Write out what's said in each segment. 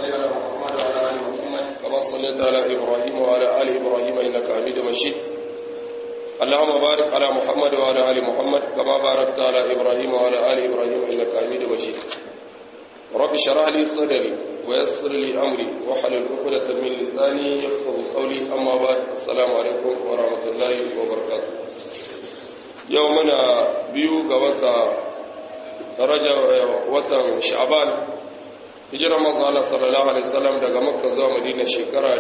على محمد وعلى آل محمد كما صليت على إبراهيم وعلى آل إبراهيم إنك حميد مجيد اللهم بارك على محمد وعلى آل محمد كما باركت على إبراهيم وعلى آل إبراهيم إنك حميد مجيد رب اشرح لي صدري ويسر لي أمري واحلل عقدة من لساني يفقهوا قولي أما بعد السلام عليكم ورحمة الله وبركاته يومنا بيو غوتا رجب وتر شعبان hijirar manzo Allah sallallahu alaihi wasallam daga Makka zuwa Madina shekara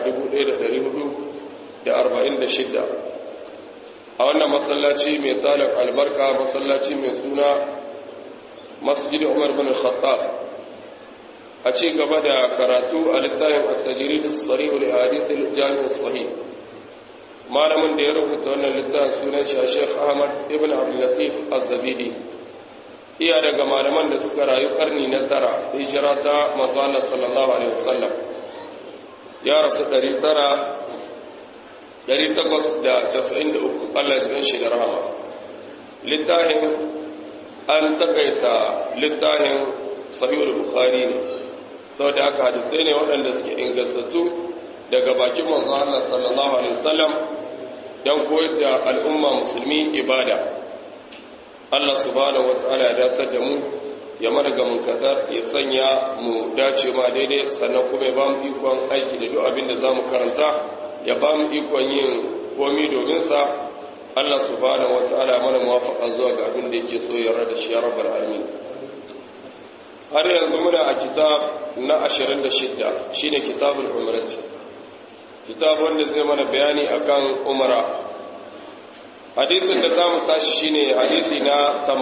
1446 a wannan masallaci mai talak albarka masallaci mai suna Masjid Umar bin Khattab a ci gaba da karatu a littafin at-tajrid as-sarih li hadith al-jami' as-sahih malamin da ya rubuta wannan littafin sunan Sheikh Ahmad ibn Abdul Latif Az-Zabidi iya daga malaman da suka rayu karni na tara hijira ta manzo Allah sallallahu alaihi wasallam ya rasu 893 Allah ya jikan shi da rahama littafin an takaita littafin sahih al-bukhari ne saboda haka hadisai ne waɗanda suke ingantattu daga bakin manzo Allah sallallahu alaihi wasallam dan koyar da al'umma musulmi ibada Allah subhanahu wataala ya datar da mu ya mana ga munkatar ya sanya mu dace ma daidai sannan kuma ya ba mu ikon aiki da duk abin da zamu karanta ya ba mu ikon yin komai domin sa Allah subhanahu wataala mana muwafaqa zuwa ga abin da yake so ya rada shi ya rabbal alamin har yanzu muna a kitab na 26 shine kitabul umrah kitab wanda zai mana bayani akan umra hadisin da zamu tashi shine hadisi na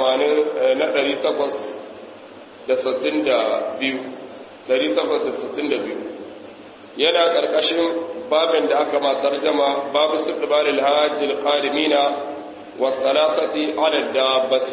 862 yana karkashin babin da aka ma tarjuma babu istiqbalil hajj alqadimina wa thalathati ala dabbati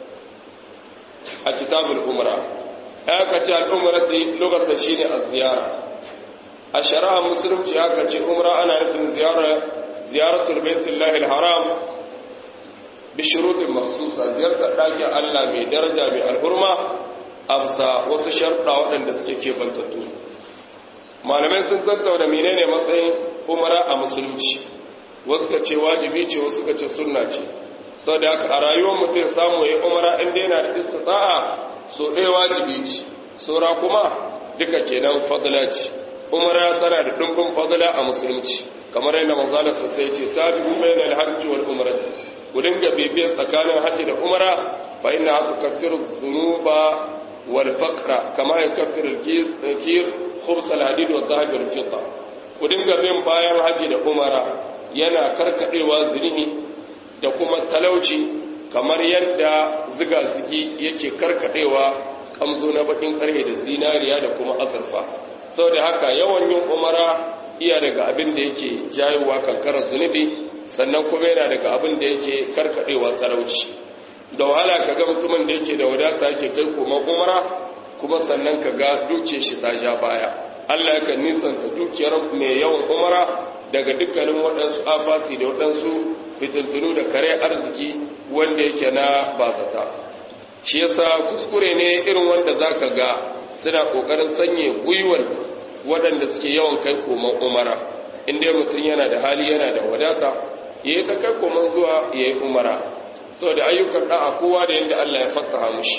a kitabul umra aka ce al-umrati lugatan shine az-ziyara a shari'a musulunci aka ce umra ana nufin ziyaratul baitullahi al-haram بشروط مخصوصة زيارة ɗakin Allah mai daraja mai alhurma amsa wasu sharɗa waɗanda suke kebantattu malamai sun tattauna menene matsayin umara a musulunci wasu ka ce wajibi ce wasu ka ce sunna ce sau da haka a rayuwar mutum samu ya umara inda yana da istita'a so ɗaya wajibi ce saura kuma duka kenan fadla ce umara tana da ɗumbin fadla a musulunci kamar yadda manzalarsa sai ce ta bi bainal hajji wal umrati ku dinga bibiyar tsakanin hajji da umara fa inna tukaffiru dhunuba wal faqra kama yakaffiru al-kir khubs al-hadid wa dhahab wal fidda ku dinga bin bayan hajji da umara yana karkadewa zunubi da kuma talauci kamar yadda ziga-zigi yake karkadewa kamzo na bakin karhe da zinariya da kuma azurfa saboda haka yawan yin umara iya daga abin da yake jayowa kankarar zunubi sannan kuma yana daga abin da yake karkadewa talauci da wahala kaga mutumin da yake da wadata yake kai kuma umara kuma sannan kaga dukiyar shi ta ja baya Allah yakan nisanta dukiyar mai yawan umara daga dukkanin waɗansu afati da waɗansu fitintunu da kare arziki wanda yake na bazata shi yasa kuskure ne irin wanda zaka ga suna kokarin sanye gwiwar waɗanda suke yawan kai koman umara inda mutum yana da hali yana da wadata ya yi ta kai koman zuwa ya yi umara saboda ayyukan ɗa'a kowa da yadda Allah ya fattaha mushi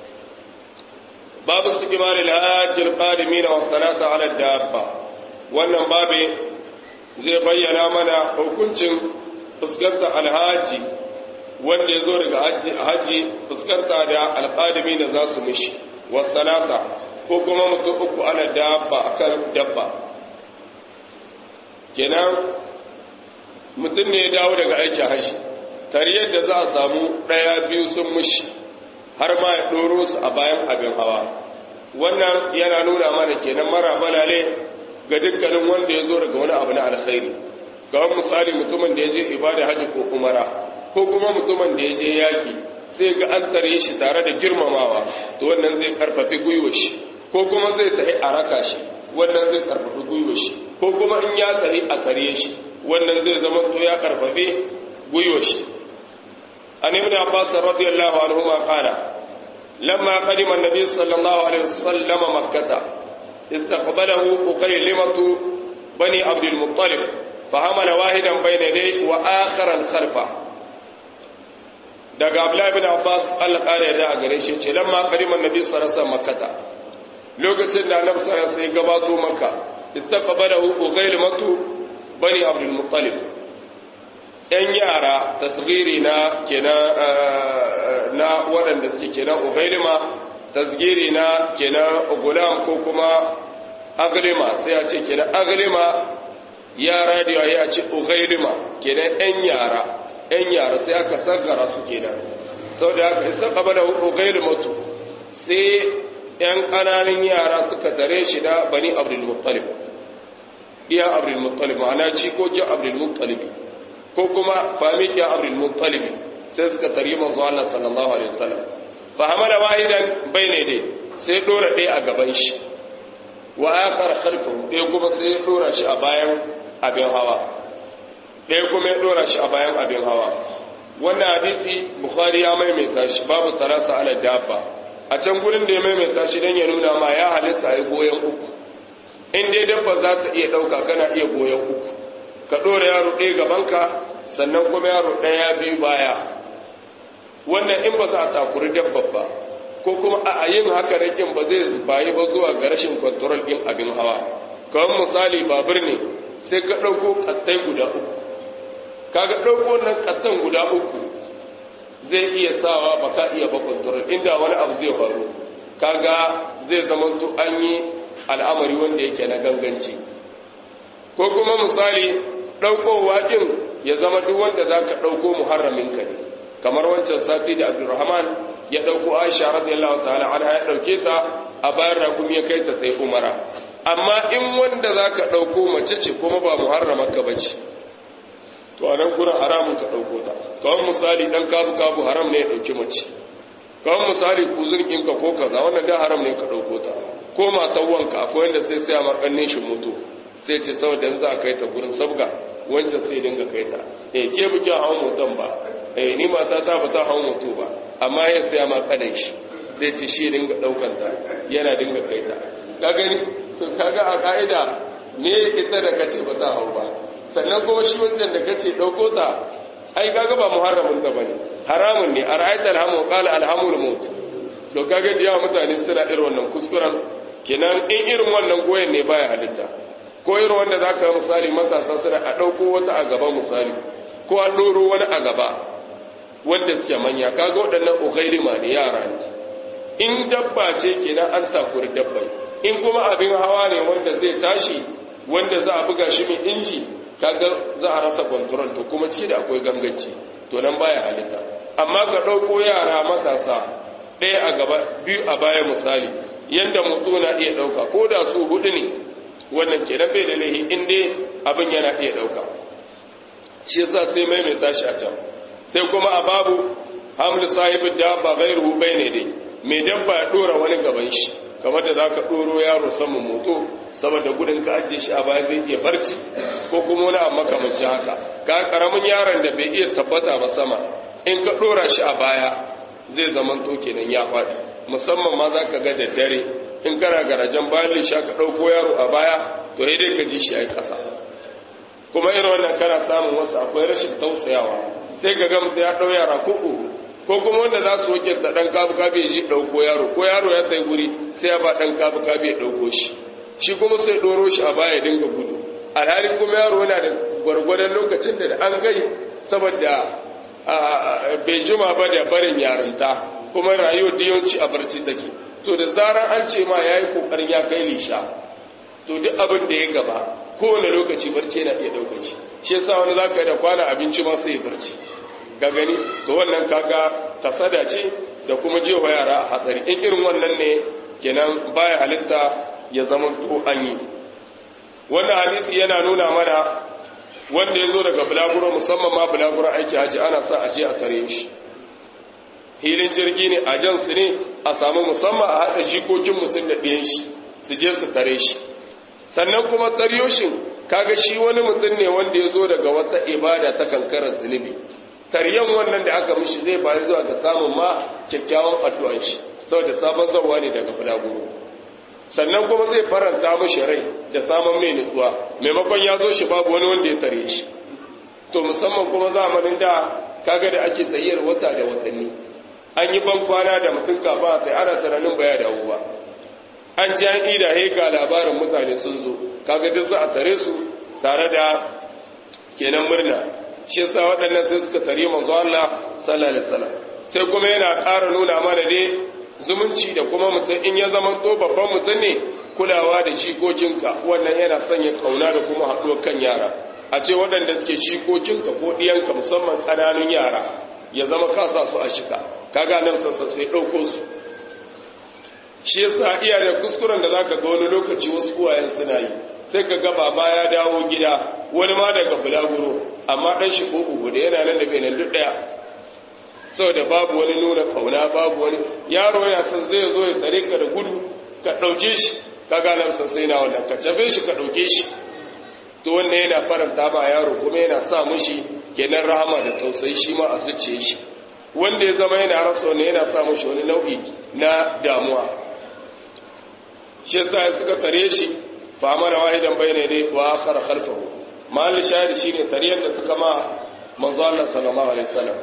babu su kimani la'ajil ƙadimi na wasanata ala dabba wannan babe zai bayyana mana hukuncin fuskantar alhaji wanda ya zo daga hajji fuskanta da alƙadimi da za su mishi wasanata ko kuma mutum uku ana dabba akan dabba kenan mutum ne ya dawo daga aikin haji tariyar da za a samu ɗaya biyu sun mushi har ma ya ɗoro su a bayan abin hawa wannan yana nuna mana kenan mara balale ga dukkanin wanda ya zo daga wani abu na alkhairi ga misali mutumin da ya je ibada haji ko umara ko kuma mutumin da ya je yaki sai ga an tare shi tare da girmamawa to wannan zai karfafi gwiwa shi ko kuma zai tafi a raka shi wannan zai karfafi gwiwa shi ko kuma in ya tafi a tare shi wannan zai zama to ya karfafe gwiwa shi an ibn abbas radiyallahu anhu ma qala lamma qadima an-nabi sallallahu alaihi wasallam makkah istaqbalahu uqaylimatu bani abdul muttalib fa hamala wahidan bayna yadayhi wa akharan khalfa. daga Abdullah ibn Abbas Allah kare da gare shi ce lamma qadiman nabi sallallahu alaihi wasallam makkah lokacin da annabi sallallahu alaihi wasallam gabato makka istaqbalahu uqaylimatu bani abdul muttalib ɗan yara tasghiri na kenan na waɗanda suke kenan ugailima tasghiri na kenan gulam ko kuma aglima sai a ce kenan aglima yara da ya ce ugailima kenan ɗan yara sai aka sagara su kenan sau da aka isa ƙabala ugailimatu sai ɗan ƙananan yara suka tare shi da bani abdulmuttalib iya abdulmuttalib ma'ana jikokin abdulmuttalib ko kuma famikiya abdulmuttalib sai suka tare manzo Allah sallallahu alaihi wasallam fa hamala wahidan bayne dai sai dora ɗaya a gaban shi wa akhar khalfahu ɗaya kuma sai dora shi a bayan abin hawa ɗaya kuma ya dora shi a bayan abin hawa. Wannan hadisi Bukhari ya maimaita shi babu sarasa ala dabba a can gurin da ya maimaita shi don ya nuna ma ya halitta a goyon uku in dai dabba za ta iya ɗauka kana iya goyon uku ka ɗora yaro ɗaya gabanka sannan kuma yaro ɗaya biyu baya. Wannan in ba za a takuri dabba ba ko kuma a yin haka rakin ba zai bayi ba zuwa ga rashin kwantarol ɗin abin hawa. Kawai misali babur ne sai ka ɗauko ƙattai guda uku kaga ɗauko wannan ƙattan guda uku zai iya sawa ba ka iya ba kwantarol inda wani abu zai faru kaga zai zama to an yi al'amari wanda yake na ganganci. Ko kuma misali ɗaukowa ɗin ya zama duk wanda za ka ɗauko muharramin ka ne kamar wancan sati da Abdurrahman ya ɗauko Aisha radiyallahu ta'ala anha ya ɗauke ta a bayan rakumi ya kai ta sai umara. Amma in wanda za ka ɗauko mace ce kuma ba muharramar ka bace to a nan gurin haramun ka ɗauko ta. Kawai misali ɗan kabu haram ne ya ɗauki mace, kawai misali kuzin ɗinka ko kaza wannan da haram ne ka ɗauko ta, ko matan wanka akwai wanda sai sai a makannin shi moto sai ce saboda yanzu a kai ta gurin sabga wancan sai dinga kai ta ke bukin hawan motan ba ni mata ta ba ta hawan moto ba amma ya sai ma kadan shi sai ce shi dinga ɗaukan ta yana dinga kai ta. Ka gani to kaga a ka'ida ne ita da kace ba ta hau ba sannan kuma shi wancan da kace dauko ta ai kaga ba muharramin ta bane haramun ne ara'aita alhamu qala alhamul maut. To kaga da mutane suna irin wannan kuskuren kenan in irin wannan goyen ne baya halitta ko irin wanda zaka misali matasa suna a dauko wata a gaba misali ko an doro wani a gaba wanda suke manya kaga waɗannan ugailima ne yara ne. In dabba ce kenan an takuri dabbai in kuma abin hawa ne wanda zai tashi wanda za a buga shi mai inji kaga za a rasa control to kuma ciki da akwai ganganci to nan baya halitta. Amma ka ɗauko yara matasa ɗaya a gaba biyu a baya misali yanda mutu na iya ɗauka ko da su hudu ne wannan ke bai da laihi in dai abin yana iya ɗauka shi yasa sai maimaita shi a can. Sai kuma a babu hamlu sahibin da ba gairu bai ne dai mai dabba ya ɗora wani gaban shi kamar da za ka ɗoro yaro saman moto saboda gudun ka ajiye shi a baya zai iya barci ko kuma wani abu makamanci haka. Ka karamin yaron da bai iya tabbata ba sama in ka ɗora shi a baya zai zaman to kenan ya faɗi musamman ma za ka ga da dare in kana garajen bayan lisha ka ɗauko yaro a baya to ya dai ka ji shi a ƙasa. Kuma irin wannan kana samun wasu akwai rashin tausayawa sai ka ga mutum ya ɗau yara ko kuma wanda za su wakilta ɗan kabu-kabu ya ji ɗauko yaro ko yaro ya sai guri sai ya ba ɗan kabu-kabu ya ɗauko shi kuma sai ɗoro shi a baya dinga gudu alhali kuma yaro yana da gwargwadon lokacin da an gai saboda bai jima ba da barin yarinta kuma rayuwar da yawanci a barci take to da zarar an ce ma ya yi ƙoƙarin ya kai lisha to duk abin da ya gaba kowane lokaci barci yana iya ɗaukar shi yasa wani za ka yi da kwana abinci ma sai ya barci ga gani to wannan kaga kasada ce da kuma jewa yara a hatsari in irin wannan ne kenan baya halitta ya zama to an yi. Wannan hadisi yana nuna mana wanda ya zo daga bulaguro musamman ma bulaguro aiki haji ana sa aje a tare shi hilin jirgi ne a jan su ne a samu musamman a haɗa jikokin mutum da ɗayan shi su je su tare shi. Sannan kuma taryoshin kaga shi wani mutum ne wanda ya zo daga wata ibada ta kankarar zunubi taryan wannan da aka mishi zai bayi zuwa ga samun ma kyakkyawan addu'an shi saboda sabon zawa ne daga bulaguro sannan kuma zai faranta mashi rai da samun mai nutsuwa maimakon ya zo shi babu wani wanda ya tare shi. To musamman kuma zamanin da kaga da ake tsayiyar wata da watanni an yi ban kwana da mutum kafa sai ana tunanin baya dawo ba, an ji an ida ga labarin mutane sun zo, kaga duk za a tare su tare da kenan murna. Shi yasa waɗannan sai suka tare manzo Allah sallallahu alaihi wasallam. Sai kuma yana ƙara nuna mana dai zumunci da kuma mutum in ya zama to babban mutum ne kulawa da shikokinka, wannan yana sanya kauna da kuma haɗuwar kan yara. A ce waɗanda suke shikokinka ko ɗiyanka musamman ƙananun yara ya zama kasa su a shika, kaga nan sassa sai ɗauko su. Shi yasa iya da kuskuren da zaka ga wani lokaci wasu uwayen suna yi, sai ka ga baba ya dawo gida wani ma daga bulaguro amma ɗan shi ko uku da yana nan da bai nan duk ɗaya. Saboda babu wani nuna kauna, babu wani yaro ya san zai zo ya tsare ka da gudu ka ɗauke shi, kaga nan sassa yana wannan ka cabe shi ka ɗauke shi. To wannan yana faranta ba yaro kuma yana sa mushi kenan rahama da tausayi shi ma a zuciye shi. Wanda ya zama yana rasa wani yana sa mushi wani nau'i na damuwa. Shi yasa suka tare shi fa amara wahidan bayna dai wa akhara khalfahu. Mahallin shahidi shine tariyar da suka ma manzo Allah sallallahu alaihi wasallam.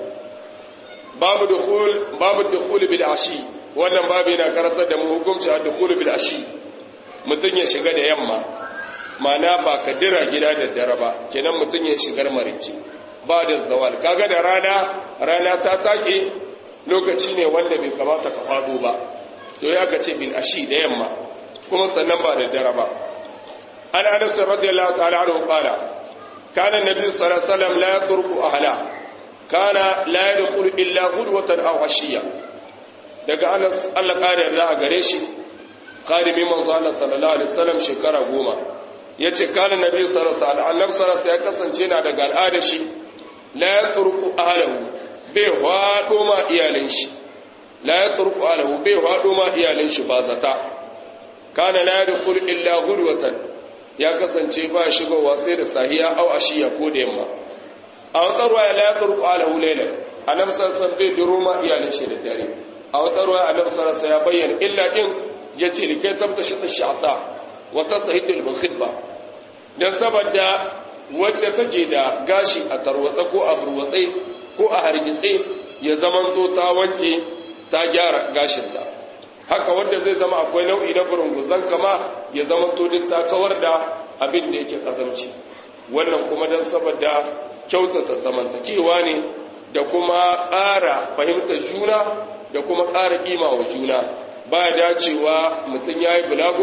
Babu dukhul bil ashi, wannan babu yana karantar da mu hukunci a dukhul bil ashi. Mutun ya shiga da yamma. Mana ba ka dira gida da dare ba, kenan mutun ya shigar marici ba da zawal. Kaga da rana ta take lokaci ne wanda bai kamata ka fado ba. To ya ka ce bil ashi da yamma. Kuma sannan ba da dare ba. An Anas radiyallahu ta'ala anhu qala kana an-nabi sallallahu alaihi wasallam la yatruku ahla kana la yadkhulu illa ghudwatan aw ashiya. Daga Anas Allah kare yarda a gare shi qadimi manzo Allah sallallahu alaihi wasallam shekara 10 yace kana nabi sallallahu alaihi wasallam ya kasance na daga al'ada shi la yatruku ahlahu bai wado ma iyalin shi la yatruku ahlahu bai wado ma iyalin shi ba zata. Kana la yadkhulu illa ghudwatan, ya kasance ba shigowa sai da sahiya au ashiya ko da yamma. A wata ruwaya la yatruku ahlahu laylan, annabi sallallahu alaihi wasallam bai duro ma iyalin shi da dare. A wata ruwaya annabi sallallahu alaihi wasallam ya bayyana illa din yace likai tabtashi ash-sha'ta wa tasahid al-khidba, dan saboda wanda take da gashi a tarwatsa ko a burwatsai ko a hargitse ya zamanto ta wanke ta gyara gashin ta. Haka wanda zai zama akwai nau'i na burunguzan kama ya zamanto din ta kawar da abin da yake kazamci. Wannan kuma dan saboda kyautata zamantakewa ne da kuma ƙara fahimtar juna da kuma ƙara kima wa juna. Ba dacewa mutum yayi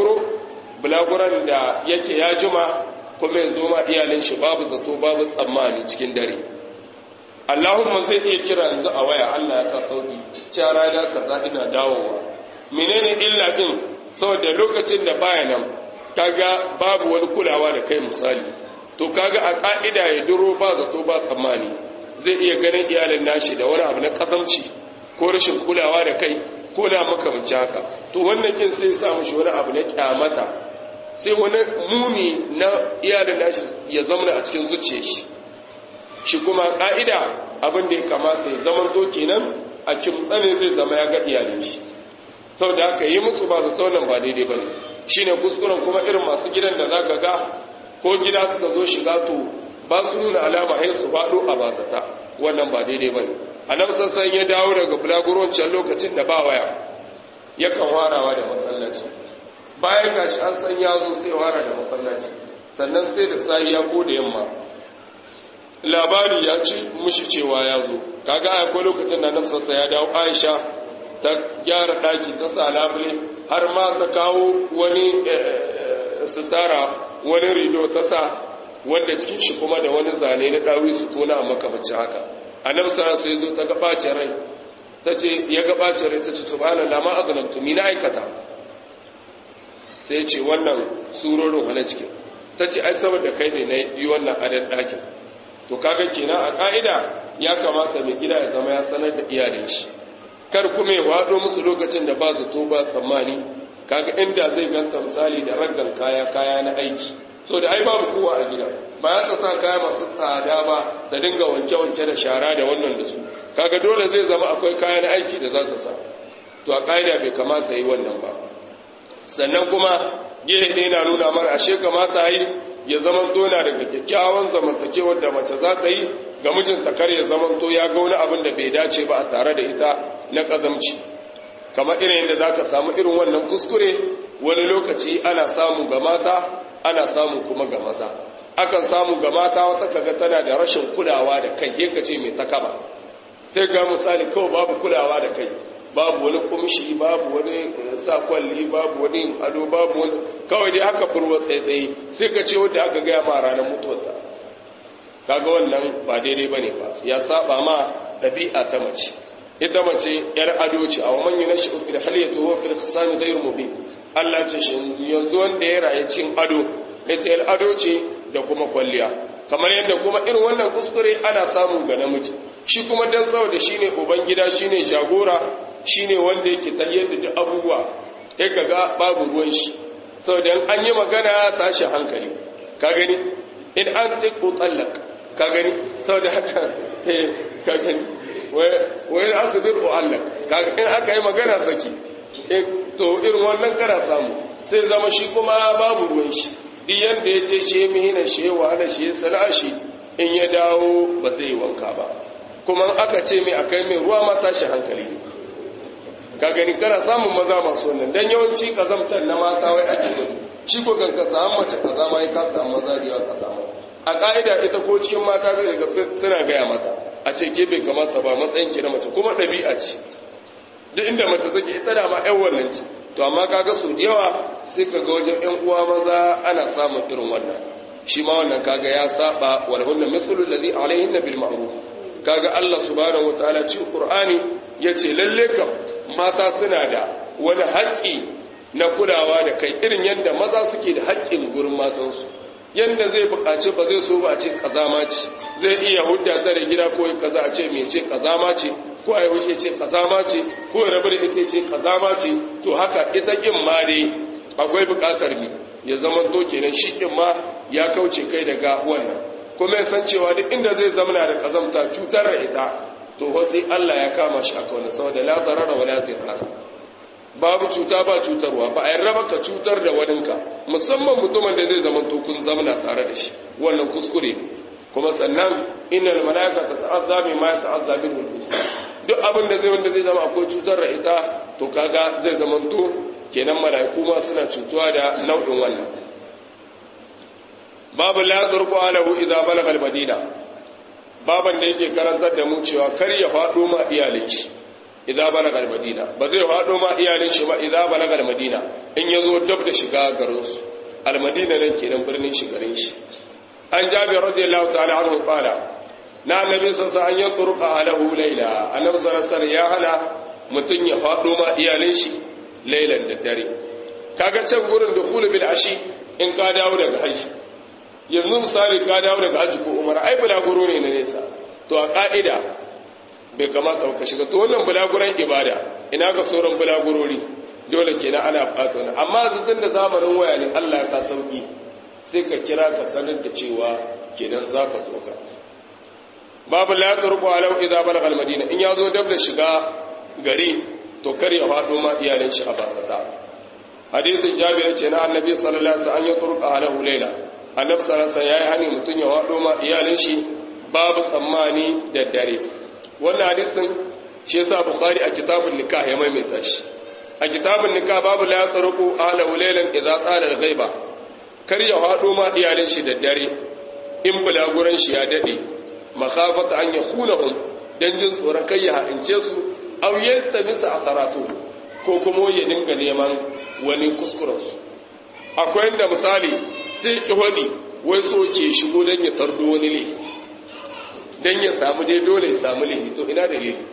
bulaguran da yake ya jima kuma yanzu ma iyalin shi babu zato babu tsammani cikin dare. Allahumma zai iya kira yanzu a waya Allah ya ka sauki cewa rana kaza ina dawowa. Menene illa din? Saboda lokacin da baya nan kaga babu wani kulawa da kai misali, to kaga a ka'ida ya duro ba zato ba tsammani zai iya ganin iyalin nashi da wani abu na kasamci ko rashin kulawa da kai ko da makamanci haka. To wannan kin sai sa mushi wani abu na kyamata, sai wani muni na iyalin nashi ya zama a cikin zuciyar shi kuma ka'ida abin da ya kamata ya zama to kenan a kimtsane zai zama ya ga iyalin shi. Saboda haka yi musu ba zato nan ba daidai bane, shine kuskuren kuma irin masu gidan da zaka ga ko gida suka zo shiga to ba su nuna alama sai su faɗo a bazata, wannan ba daidai bane. Annabi sassan ya dawo daga bulaguroncin lokacin da ba waya yakan warawa da masallaci, bayan gashi an san ya zo sai wara da masallaci, sannan sai da sahiya ko da yamma labari ya ce mushi cewa ya zo. Kaga akwai lokacin da Annabi sassan ya dawo, Aisha ta gyara daki ta sa labule har ma ta kawo wani sitara wani rido ta sa wanda cikin shi kuma da wani zane na dawi su tona a makamacin haka. Annabi sallallahu alaihi wasallam ta ga bacin rai, tace ya ga bacin rai tace subhanallah ma azlamtu mi na aikata. Sai ya ce wannan surorin hana cikin, tace ai saboda kai ne na yi wannan adan dakin. To kaga kenan a ka'ida ya kamata mai gida ya zama ya sanar da iyalin shi, kar kuma ya wado musu lokacin da ba zato ba tsammani. Kaga inda zai ganta misali da raggan kaya na aiki, so da ai babu kowa a gida, ba ya ta sa kaya masu tsada ba ta dinga wanke-wanke da shara da wannan da su, kaga dole zai zama akwai kaya na aiki da za ta sa. To a ƙa'ida bai kamata yi wannan ba, sannan kuma gehe ne na nuna mana ashe kamata yi ya zamanto na daga kyakkyawan zamantakewar da mace za ta yi ga mijinta kar ya zamanto ya ga wani abin da bai dace ba a tare da ita na kazamci kamar irin yadda za ka samu irin wannan kuskure wani lokaci ana samu ga mata ana samu kuma ga maza akan samu ga mata wata kaga tana da rashin kulawa da kai ke kace mai takaba sai ga misali kawai babu kulawa da kai babu wani kumshi babu wani sa kwalli babu wani ado babu wani kawai dai aka furwa tsaitsaye sai ka ce wanda aka gaya ma ranar mutuwarta kaga wannan ba daidai bane ba ya saba ma ɗabi'a ta mace ita mace yar ado ce a waman yi na shi fil haliyatu wa fil khisami ghayr mubin Allah ce shi yanzu wanda ya raye cin ado ita yar ado ce da kuma kwalliya kamar yadda kuma irin wannan kuskure ana samu ga namiji shi kuma dan saboda shine uban gida shine jagora shine wanda yake tahiyar da abubuwa sai kaga babu ruwan shi saboda an yi magana tashi hankali ka gani in an tiku tallak ka gani saboda haka ka gani wai asbir uallak kaga in aka yi magana saki to irin wannan kana samu sai zama shi kuma babu ruwan shi duk yanda yace shi mihina shi wahala shi sana'a shi in ya dawo ba zai wanka ba kuma aka ce mai akai mai ruwa ma tashi hankali ka gani kana samun maza masu wannan dan yawanci kazamtar na mata wai ake gudu shi ko kan ka samu mace kaza ma ka samu maza da yawa ka samu a ka'ida ita ko cikin mata zai ga suna gaya mata a ce ke bai kamata ba matsayin ki na mace kuma ɗabi'a ce duk inda mace take ita da ma ƴan wannan ce to amma kaga su da yawa sai ka ga wajen ƴan uwa maza ana samun irin wannan shi ma wannan kaga ya saba wal hunna mislu alladhi alaihinna bil ma'ruf kaga Allah subhanahu wataala cikin Qur'ani yace lalle kam mata suna da wani haƙƙi na kulawa da kai irin yadda maza suke da haƙƙin gurin matansu yadda zai buƙaci ba zai so ba a ce kazama ce zai iya hudda ta da gida ko kaza a ce mai ce kazama ce ko ai wuce ce kazama ce ko rabu da ita ce kazama ce to haka ita kin ma dai akwai buƙatar ni ya zama to kenan shi kin ma ya kauce kai daga wannan kuma ya san cewa duk inda zai zamana da kazamta cutar da ita to sai Allah ya kama shi aka wannan saboda la darara wala dirar babu cuta ba cutarwa ba a yarda ba ka cutar da waninka musamman mutumin da zai zama to kun zamana tare da shi wannan kuskure kuma sannan innal malaikata ta'azza bima ta'azza bil insan duk abin da zai wanda zai zama akwai cutar da ita to kaga zai zama to kenan malaiku ma suna cutuwa da nau'in wannan babu la turqu alahu idza balagha al madina baban da yake karantar da mu cewa kar ya faɗo ma iyalin shi idza balaga al-madina ba zai faɗo ma iyalin shi ba idza balaga al-madina in yazo dab da shiga garin su al-madina nan kenan birnin shi garin shi an jabi radiyallahu ta'ala anhu qala na annabi sallallahu alaihi wasallam an yatruqa alahu layla annabi sallallahu alaihi wasallam ya hana mutun ya faɗo ma iyalin shi laylan da dare kaga can gurin dukhul bil ashi in ka dawo daga haji yanzu misali ka dawo daga haji ko umara ai bulaguro ne na nesa to a ka'ida bai kamata ka shiga to wannan bulaguran ibada ina ga sauran bulagurori dole kenan ana buƙatar wannan amma zutun da zamanin waya ne Allah ya ka sauki sai ka kira ka sanar da cewa kenan zaka zo ka babu la turqu alau idza balagha al-madina in yazo dab da shiga gari to kar ya fado ma iyalan shi a basata hadisin Jabir ce na annabi sallallahu alaihi wasallam ya turqa alahu layla annabi sallallahu alaihi wasallam yayi hani mutun ya fado ma iyalan shi babu tsammani da dare wannan hadisin shi yasa bukhari a kitabun nikah ya maimaita shi a kitabun nikah babu la yasruqu ala laylan idza qala al-ghaiba kar ya hado ma iyalin shi da dare in bulaguran shi ya dade makhafata an yakhunahum dan jin tsoron kai ya haince su aw yastabisa asaratu ko kuma ya dinga neman wani kuskuren su akwai inda misali sai ihodi wai so ke shigo dan ya tardo wani ne dan ya samu dai dole ya samu lihi to ina da lihi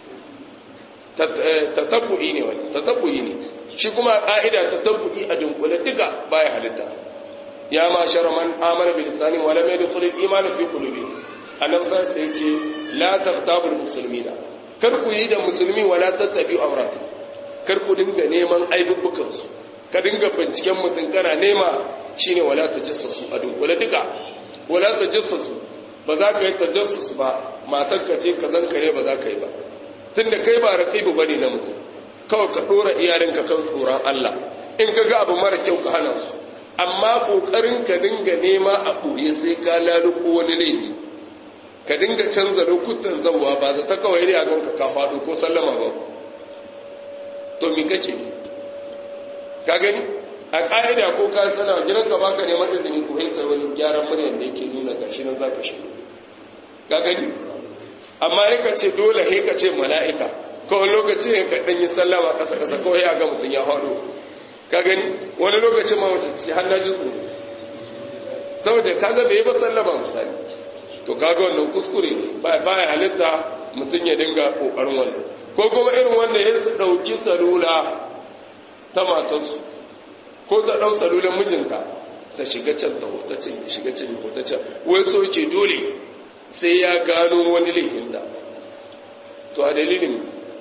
tatabbu'i ne wani tatabbu'i ne shi kuma ka'ida tatabbu'i a dunkule duka baya halitta ya ma sharaman amana bil lisani wa lam yadkhul al iman fi qulubi annabi sai ya ce la taftabul muslimina kar ku yi da musulmi wala tattabi'u awratu kar ku dinga neman aibubukan su ka dinga binciken mutun kana nema shine wala tajassasu a dunkule duka wala tajassasu ba za ka yi tajassus ba matarka ce ka zankare ba za ka yi ba tunda kai ba raqibu bane na mutum kawai ka dora iyalinka kan tsoron Allah in ka ga abu mara kyau ka hana su, amma ƙoƙarin ka dinga nema a ɓoye sai ka laluko wani laifi, ka dinga canza lokutan zauwa ba za ta kawai ne a ganka ka faɗo ko sallama ba. To mi kake ka gani a ƙa'ida ko ka sana gidanka ba ka neman izini ko hinka wani gyaran muryar da yake nuna gashi nan za ka shi ka gani, amma ya ka ce dole he ka ce mala'ika kawai lokaci ya kaɗan yi sallama ƙasa-ƙasa kawai ya ga mutum ya faɗo ka gani, wani lokacin ma wacce ce har na ji tsoro saboda kaga bai ba sallama misali, to kaga wannan kuskure ne ba ya halitta mutum ya dinga ƙoƙarin wannan, ko kuma irin wanda ya su ɗauki salula ta matarsu ko ta ɗau salulan mijinka ta shiga can ta ta can shiga can ko ta can, wai so ke dole sai ya gano wani laifin da. To a dalilin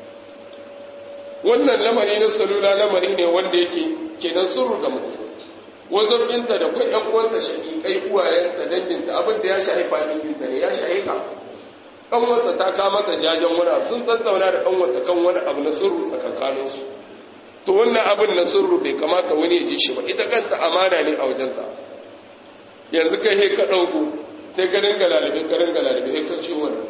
wannan lamari na salula lamari ne wanda yake kenan sirru ga mutum, wajen inta da kai ƴan uwanta shaƙiƙai uwayenta danginta abin da ya shahi faɗinta ne ya shahi ka ƙanwarta ta kama ta jajen wani abu sun tattauna da ƙanwarta kan wani abu na sirru tsakankaninsu, to wannan abin na sirru bai kamata wani ya ji shi ba, ita kanta amana ne a wajenta. Yanzu kai he ka ɗauko sai ka dinga lalabe he ka ci wannan,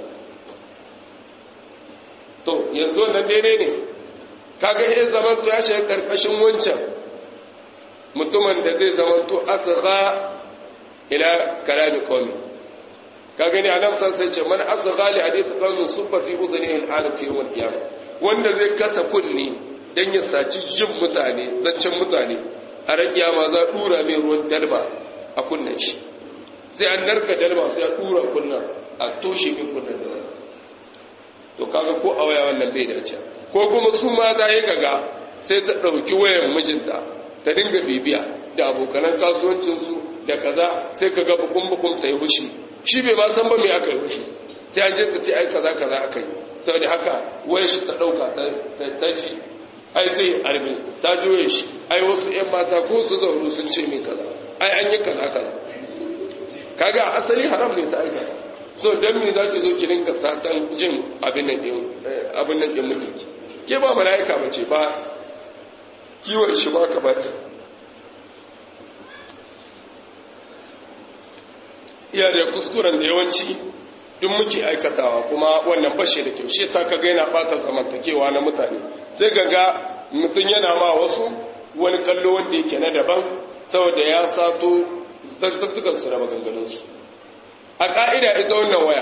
to yanzu wannan daidai ne kaga he zaman to ya shiga karkashin wancan mutumin da zai zaman to asgha ila kalami qawmi. Ka gani annabi sai ce man asgha li hadith qawmi subba fi udhnihi al-alam fi yawm al-qiyamah, wanda zai kasa kunni dan ya saci jin mutane zancen mutane a rakiya ma za dura mai ruwan dalba a kunnan shi, sai an narka dalba sai ya dura kunnan a toshe min kunnan da wannan. To kaga ko a waya wannan bai dace, ko kuma su ma za yi kaga sai ta dauki wayan mijinta ta dinga bibiya da abokanan kasuwancinsu da kaza, sai kaga bukun ta yi hushi, shi bai ma san ba me aka yi hushi, sai an je ta ce ai kaza aka yi, saboda haka wayar shi ta dauka ta shi ai zai arbi ta juye shi, ai wasu ƴan mata ko su zauru sun ce min kaza, ai an yi kaza kaga asali haram ne ta aikata. So dan me zaki zo ki rinka satan jin abin nan din mijinki, ke ba malaika bace ba kiwon shi ba ka bata. Iya da kuskuren da yawanci duk muke aikatawa, kuma wannan bashe da kyau, shi yasa kaga yana bata zamantakewa na mutane, sai kaga mutum yana ma wasu wani kallo wanda yake na daban saboda ya sato zantattukan su da maganganun su. A ka'ida ita wannan waya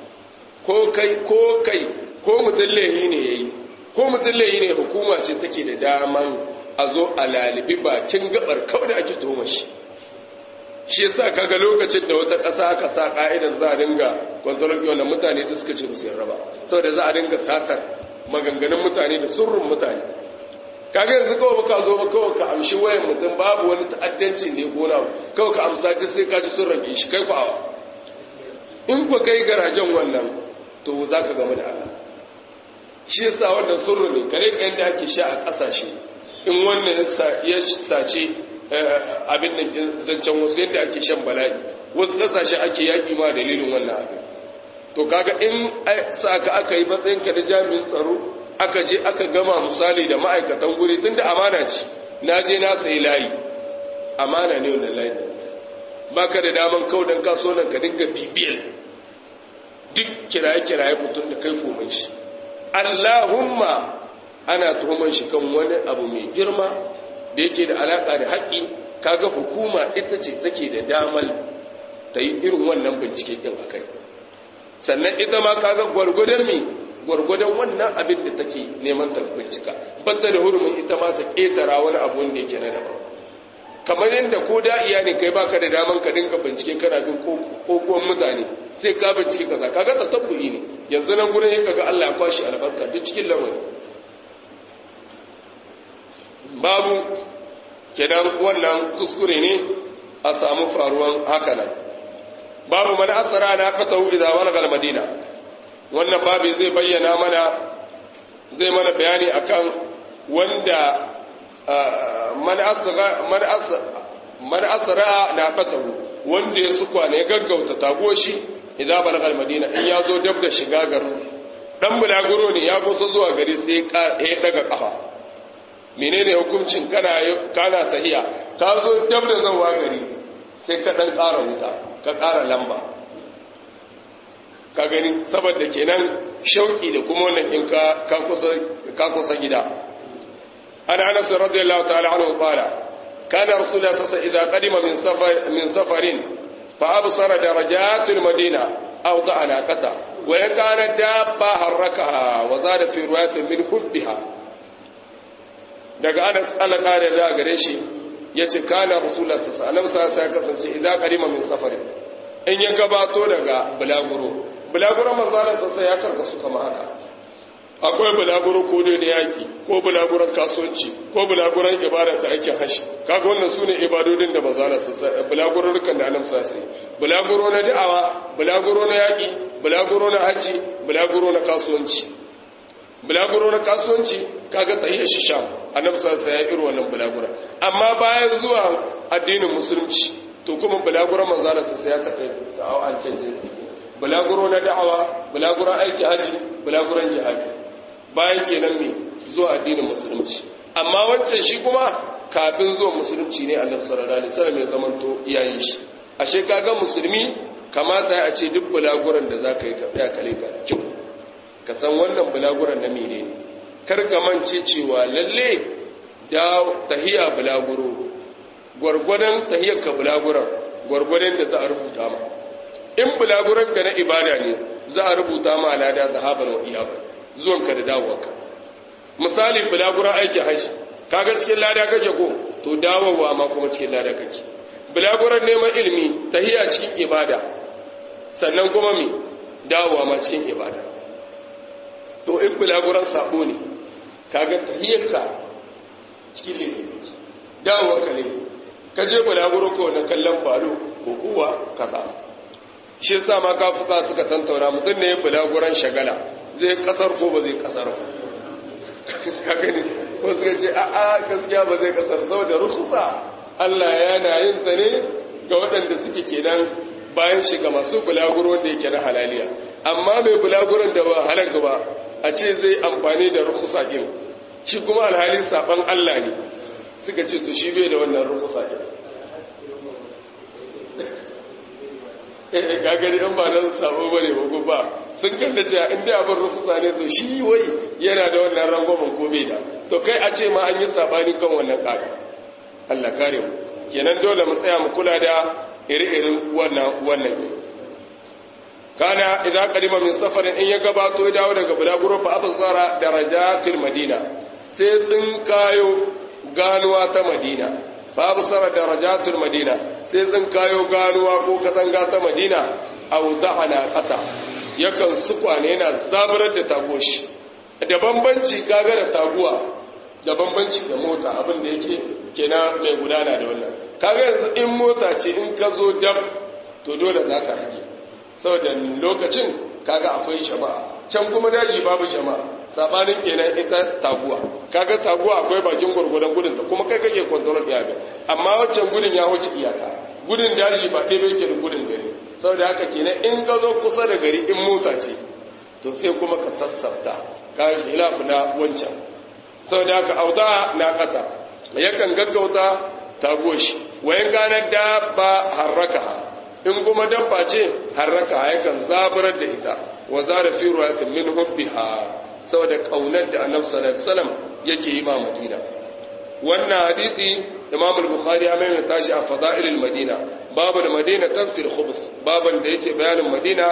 ko mutum laihi ne yayi, ko mutum laihi ne hukuma ce take da daman a zo a lalibi bakin gabar kawai da ake tuhuma shi. Shi yasa kaga lokacin da wata ƙasa aka sa ƙa'idar za a dinga kwantarar wannan mutane da suka ce musu yarda ba, saboda za a dinga satar maganganun mutane da surrun mutane. Kaga yanzu kawai baka zo ba kawai ka amshi wayan mutum babu wani ta'addanci ne gona, kawai ka amsa ta sai ka ji sun rage shi kai fa'awa. In ku kai garajen wannan to za ka gama da Allah. Shi yasa wannan surru ne kare kayan da ake sha a ƙasashe, in wannan ya sace abin da zancen wasu yadda ake shan bala'i, wasu ƙasashe ake yaƙi ma dalilin wannan abin. To kaga in saka aka yi matsayinka da jami'in tsaro aka je aka gama misali da ma'aikatan guri, tun da amana ce, na je na sayi layi, amana ne wannan layi ba ka da daman kau don kaso nan ka dinga bibiyar duk kiraye-kiraye mutum da kai foman shi. Allahumma ana tuhuman shi kan wani abu mai girma da yake da alaƙa da haƙƙi, kaga hukuma ita ce take da damal ta yi irin wannan bincike ɗin a kai. Sannan ita ma kaga gwargwadon wannan abin da take neman ta bincika, bata da hurumin ita ma ta ƙetara wani abu wanda yake na daban. Kamar yadda ko da iya ne kai baka da daman ka dinka bincike kana bin kokuwan mutane sai ka bincike kaza, kaga ta tabbuli ne. Yanzu nan gurin yaka ga Allah ya kwashi albarka duk cikin lamari. Babu kenan wannan kuskure ne a samu faruwan haka nan. Babu man asara na fatahu idza walaga al-madina, wannan babu zai bayyana mana, zai mana bayani akan wanda man asara na fatahu, wanda ya sukwa ne gaggauta tagoshi idan balaga al-madina, in ya zo dab da shiga garin dan bulaguro ne ya kusa zuwa gari sai ya daga kafa menene hukuncin kana tahiya ka zo dab da zawa gari sai ka dan ƙara wuta ka ƙara lamba ka gani saboda kenan shauki da kuma wannan in ka kusa gida ana Anas radiyallahu ta'ala anhu qala kana rasulullah sallallahu alaihi wasallam idza qadima min safarin fa absara darajatul madina aw qala qata wa kana dabba harrakaha wa zada fi riwayatin min hubbiha daga Anas Allah kare da gare shi yace kana rasulullah sallallahu alaihi wasallam sai kasance idza qadima min safarin in ya gabato daga bulaguron manzalar sassa ya karkasu kama haka akwai bulaguro ko da yaki ko bulaguron kasuwanci ko bulaguron ibadar ta aikin hashi kaga wannan sune ibadodin da manzalar sassa bulagurorukan da annabi sassa bulaguro na da'awa bulaguro na yaki bulaguro na haji bulaguro na kasuwanci bulaguro na kasuwanci kaga tahiyar sham annabi sassa ya irin wannan bulagura amma bayan zuwa addinin musulunci to kuma bulaguron manzalar sassa ya tafi da an canje bulaguro na da'awa bulaguron aiki haji bulaguron jihadi bayan kenan me zuwa addinin musulunci amma wancan shi kuma kafin zuwa musulunci ne annabi sallallahu alaihi wasallam ya zamanto iyayen shi ashe kaga musulmi kamata a ce duk bulaguron da zaka yi ka tsaya kale ka kyau ka san wannan bulaguron na menene kar ka mance cewa lalle da tahiya bulaguro gwargwadon tahiyar ka bulaguron gwargwadon da za a rubuta ma in bulaguranka na ibada ne za a rubuta ma lada zahaban wa iyaban zuwanka da dawowarka misali bulaguran aiki haji kaga cikin lada kake ko to dawowa ma kuma cikin lada kake bulaguran neman ilimi tahiya cikin ibada sannan kuma me dawowa ma cikin ibada to in bulaguran sabo ne kaga tahiyarka cikin ilimi dawowarka ne kaje bulaguro ko na kallon falo ko kuwa kaza shi yasa ma kafuka suka tantauna mutum ne bulaguran shagala zai kasar ko ba zai kasar haka ne ko suka ce a'a gaskiya ba zai kasar saboda rususa Allah yana yin ta ne ga waɗanda suke kenan bayan shiga masu bulaguro da yake na halaliya amma mai bulaguron da ba halarka ba a ce zai amfani da rususa din shi kuma alhali saban Allah ne suka ce to shi bai da wannan rususa din gagari in ba nan sabo bane ba ba sun kalla cewa in dai abin rufusa ne to shi wai yana da wannan rangwamen ko bai da to kai a ce ma an yi sabani kan wannan ƙara Allah kare mu kenan dole mu tsaya mu kula da iri-irin wannan kana idan qadima min safarin in ya gabato ya dawo daga bulaguro fa absara darajatil madina sai tsin kayo ganuwa ta madina fa absara darajatul madina sai tsin kayo ganuwa ko katanga ta madina aw da'ana qata yakan sukwane yana zaburar da tagoshi da bambanci kaga da taguwa da bambanci da mota abin da yake kenan mai gudana da wannan kaga yanzu in mota ce in ka zo dab to dole za ka rage saboda lokacin kaga akwai jama'a can kuma daji babu jama'a sabanin kenan ita taguwa kaga taguwa akwai bakin gurgurdan gudun ta kuma kai kake control ɗaya ga amma waccan gudun ya wuce iyaka gudun daji ba ɗaya yake da gudun gari saboda haka kenan in ka zo kusa da gari in mota ce to sai kuma ka sassafta ka khilafu na wancan saboda haka auda na kasa yakan gaggauta tagoshi wayan gane dabba harraka in kuma dabba ce harraka yakan zaburar da ita wa zara fi ruwayatin min hubbiha saboda kaunar da annabi sallallahu alaihi wasallam yake yi ma Madina wannan hadisi Imam al-Bukhari ya mai tashi a fada'ilul Madina babu da Madina tafsir khubus baban da yake bayanin Madina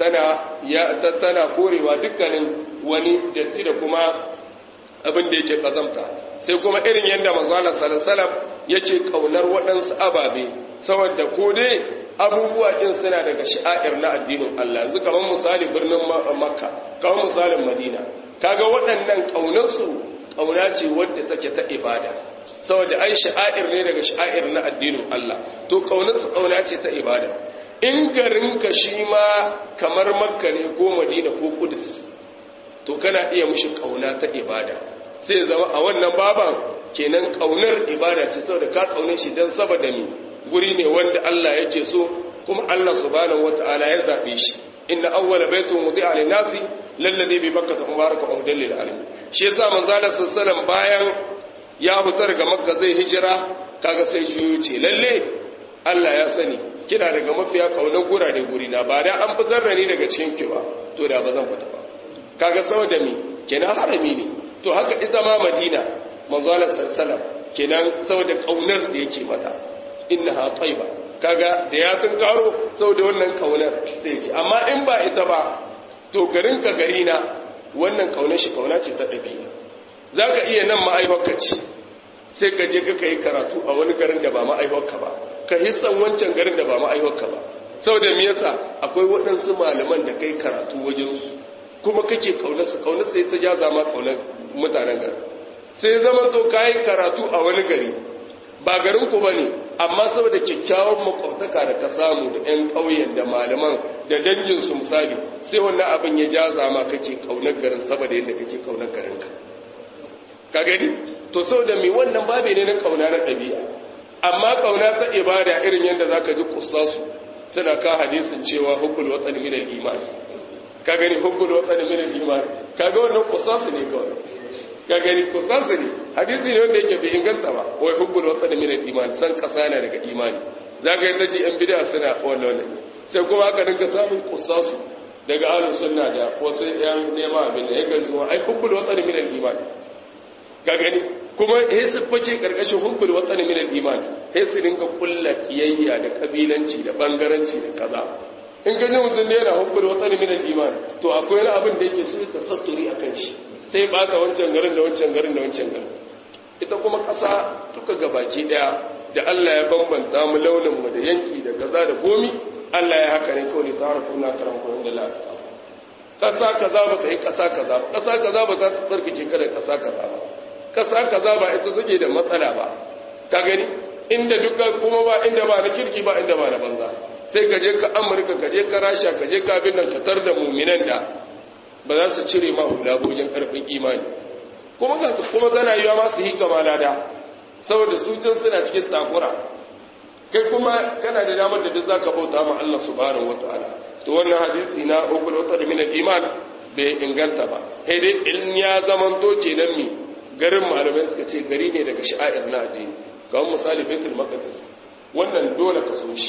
tana korewa dukkanin wani datti da kuma abin da yake kazamta sai kuma irin yadda manzo Allah sallallahu alaihi wasallam yake kaunar waɗansu ababe saboda ko dai abubuwa din suna daga sha'air na addinin Allah yanzu kamar misali birnin Makka kamar misalin Madina kaga waɗannan kaunarsu kauna ce wadda take ta ibada saboda ai sha'air ne daga sha'air na addinin Allah to kaunarsu kauna ce ta ibada in garinka shi ma kamar Makka ne ko Madina ko Kudus to kana iya mushi kauna ta ibada sai zama a wannan baban kenan kaunar ibada ce saboda ka kaune shi dan saboda ni guri ne wanda Allah yake so kuma Allah subhanahu wataala ya zabe shi inna awwala baytun wudi'a lin-nasi lalladhi bi bakkah mubarakan hudan lil-alamin shi yasa manzo Allah sallallahu bayan ya fita daga makka zai hijira kaga sai juyo ce lalle Allah ya sani kina daga mafiya kaunar gurare guri na ba da an fitar da ni daga cikin ki ba to da ba zan fita ba kaga saboda me kenan harami ne to haka ita ma Madina manzo Allah sallallahu kenan saboda kaunar da yake mata innaha tayyiba kaga da ya tun karo saboda wannan kaunar sai yake amma in ba ita ba to garin ka gari na wannan kaunar shi kauna ce ta dabi'a zaka iya nan ma'aiwarka ce sai ka je ka yi karatu a wani garin da ba ma'aiwarka ba ka hitsan wancan garin da ba ma'aiwarka ba saboda me yasa akwai waɗansu malaman da kai karatu wajen su kuma kake kaunar sai ta jaza ma kaunar mutanen garin sai zama to kai karatu a wani gari ba garin ku bane amma saboda kyakkyawan makwabtaka da ka samu da ƴan ƙauyen da malaman da dangin su misali sai wannan abin ya jaza ma kake kaunar garin saboda yadda kake kaunar garin ka gani to saboda me wannan babe ne na kauna na ɗabi'a amma kauna ta ibada irin yadda zaka ji kussasu suna ka hadisin cewa hubbul watan min al-iman ka gani hubbul watan min al-iman kaga wannan kussasu ne kawai ka gani kussasu ne hadisi ne wanda yake bai inganta ba wai hubbul watan min al-iman san kasa ne daga imani zaka yi taji yan bid'a suna wannan sai kuma aka dinga samun kussasu daga ahlus sunna da wasu yan nema abin da yake zuwa ai hubbul watan min al-iman ka gani kuma sai su fice karkashin hubbul watan min al-iman sai su dinga kulla kiyayya da kabilanci da bangaranci da kaza in ka ji mutum ne yana hubbul watan min al-iman to akwai wani abin da yake so ta satturi akan shi sai bata wancan garin da wancan garin da wancan garin ita kuma kasa duka gabaki daya da Allah ya bambanta mu launin mu da yanki da kaza da gomi Allah ya haka ne kawai ta'arufuna karamkum da lafiya kasa kaza ba ta yi kasa kaza ba kasa kaza ba za ta tsarkake ka da kasa kaza ba kasa kaza ba ita take da matsala ba ka gani inda duka kuma ba inda ba na kirki ba inda ba na banza sai ka je ka Amurka ka je ka Rasha ka je ka bin nan ka tar da mu'minan da ba za su cire ma hula bojin karfin imani kuma tana yiwa ma su hika malada saboda su can suna cikin takura kai kuma kana da damar da duk zaka bauta ma Allah subhanahu wataala to wannan hadisi na ukul wata min al-iman bai inganta ba sai dai in ya zamanto kenan mi garin malamai suka ce gari ne daga sha'air na addini kamar misali Baitul Maqdis wannan dole ka so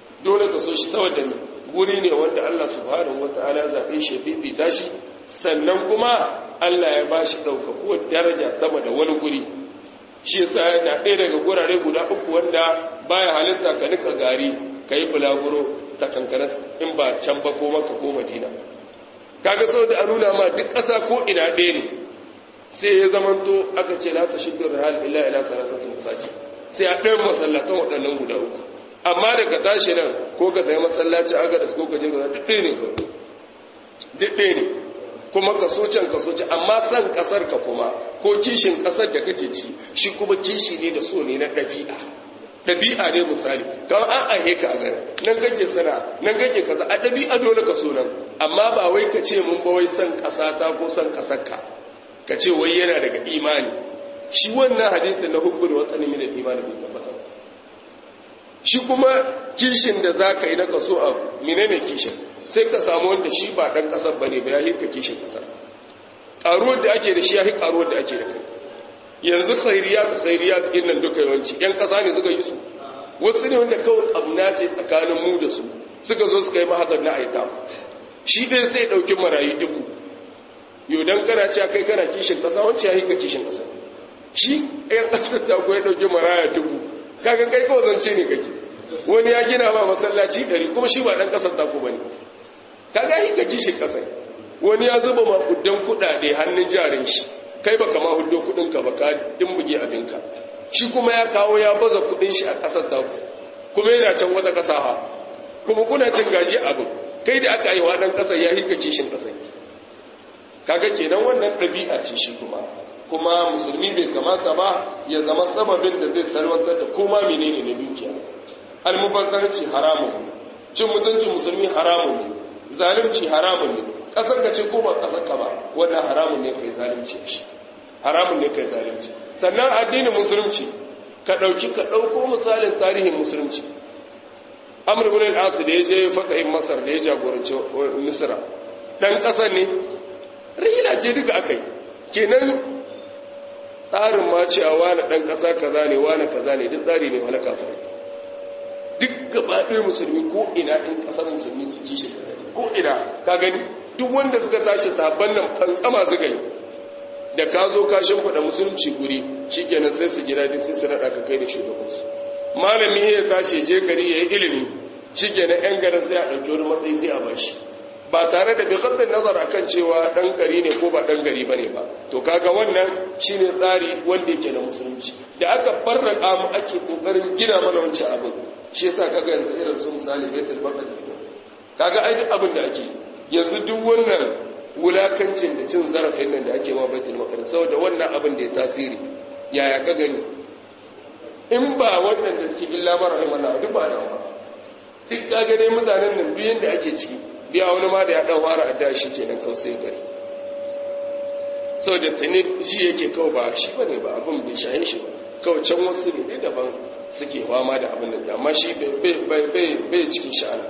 shi saboda guri ne wanda Allah subhanahu wataala ya zabe shi bibita shi sannan kuma Allah ya bashi daukakuwar daraja sama da wani guri shi yasa yana ɗaya daga gurare guda uku wanda baya halitta ka nika gari kai bulaguro ta kankanas in ba can ba ko Makka ko Madina kaga saboda a nuna ma duk ƙasa ko ina ɗaya ne sai ya zamanto aka ce la ta shiddu rihal illa ila salatati masajid sai a ɗayan masallatan waɗannan guda uku amma da ka tashi nan ko ka zai masallaci aga da ko ka je ga duk ɗaya ne kawai duk ɗaya ne kuma ka so can ka so can amma san kasar ka kuma ko kishin kasar da kake ci shi kuma kishi ne da so ne na ɗabi'a ne misali kawai an ahe ka a gari nan kake sana nan kake kaza a ɗabi'a dole ka so nan amma ba wai ka ce mun ba wai san ƙasa ta ko san ƙasar ka ce wai yana daga imani shi wannan hadisin na hubbul watsani min al-imani bai tabbata shi kuma kishin da zaka yi na kaso a menene kishin sai ka samu wanda shi ba dan kasar bane ba ya hika kishin kasar karuwar da ake da shi ya hika karuwar da ake da kai yanzu khairiyat din nan duka yawanci yan kasa ne suka yi su wasu ne wanda kawai abuna ce tsakanin mu da su suka zo suka yi mahadar na aita shi dai sai dauki marayu dubu yau dan kana cewa kai kana kishin kasa wancan ya hika kishin kasa shi ɗayan ƙasar ta kuwa ya ɗauki maraya dubu kaga kai kawai zance ne kake wani ya gina ba masallaci 100 kuma shi ba ɗan ƙasar ta ku bane kaga hika kishin ƙasar wani ya zuba maƙudan kuɗaɗe hannun jarin shi kai ba kama hudo kuɗinka ba ka dimbuge abinka shi kuma ya kawo ya baza kuɗin shi a ƙasar ta ku kuma yana can wata ƙasa ha kuma kuna cin gaji abin kai da aka yi wa ɗan ƙasar ya hika kishin ƙasar kaga kenan wannan ɗabi'a ce shi kuma musulmi bai kamata ba ya zama sababin da zai salwantar da koma menene ne dukiya almubazzaranci haramun cin mutuncin musulmi haramun ne zalunci haramun ne kasar ka ce ko ba kasar ka ba wannan haramun ne kai zalunci shi haramun ne kai zalunci sannan addinin musulunci ka dauko misalin tarihin musulunci Amr ibn al-As da yaje fakahin Masar da ya jagoranci Misra dan kasar ne rihila ce duka akai kenan tsarin ma cewa wani ɗan ƙasa kaza ne wani kaza ne duk tsari ne wani kafin duk gaba ɗaya musulmi ko ina ɗin ƙasar musulmi su ci shi ko ina ka gani duk wanda suka tashi sabon nan fantsama su gani da ka zo ka shimfiɗa musulunci guri shikenan sai su gida sai su naɗa ka kai da shugabansu malami ya tashi je gari ya yi ilimi shikenan yan garin sai a ɗauki wani matsayi sai a bashi ba tare da bighaddin nazar akan cewa dan gari ne ko ba dan gari bane ba to kaga wannan shine tsari wanda yake na musulunci da aka farraka mu ake kokarin gina mana wancan abin shi yasa kaga yanzu irin su misali Baitul Maqdis kaga ai duk abin da ake yanzu duk wannan wulakancin da cin zarafin nan da ake ma Baitul Maqdis saboda wannan abin da ya tasiri yaya ka gani in ba wannan da suke illa marahim Allah duk ba da ba duk kaga dai mutanen nan biyan da ake ciki biya wani ma da ya ɗan fara adda shi ke nan kawai sai gari sau da tuni shi yake kawai ba shi ba ne ba abin bai shaye shi ba kawai can wasu ne daban suke fama da abin da amma shi bai cikin sha'ana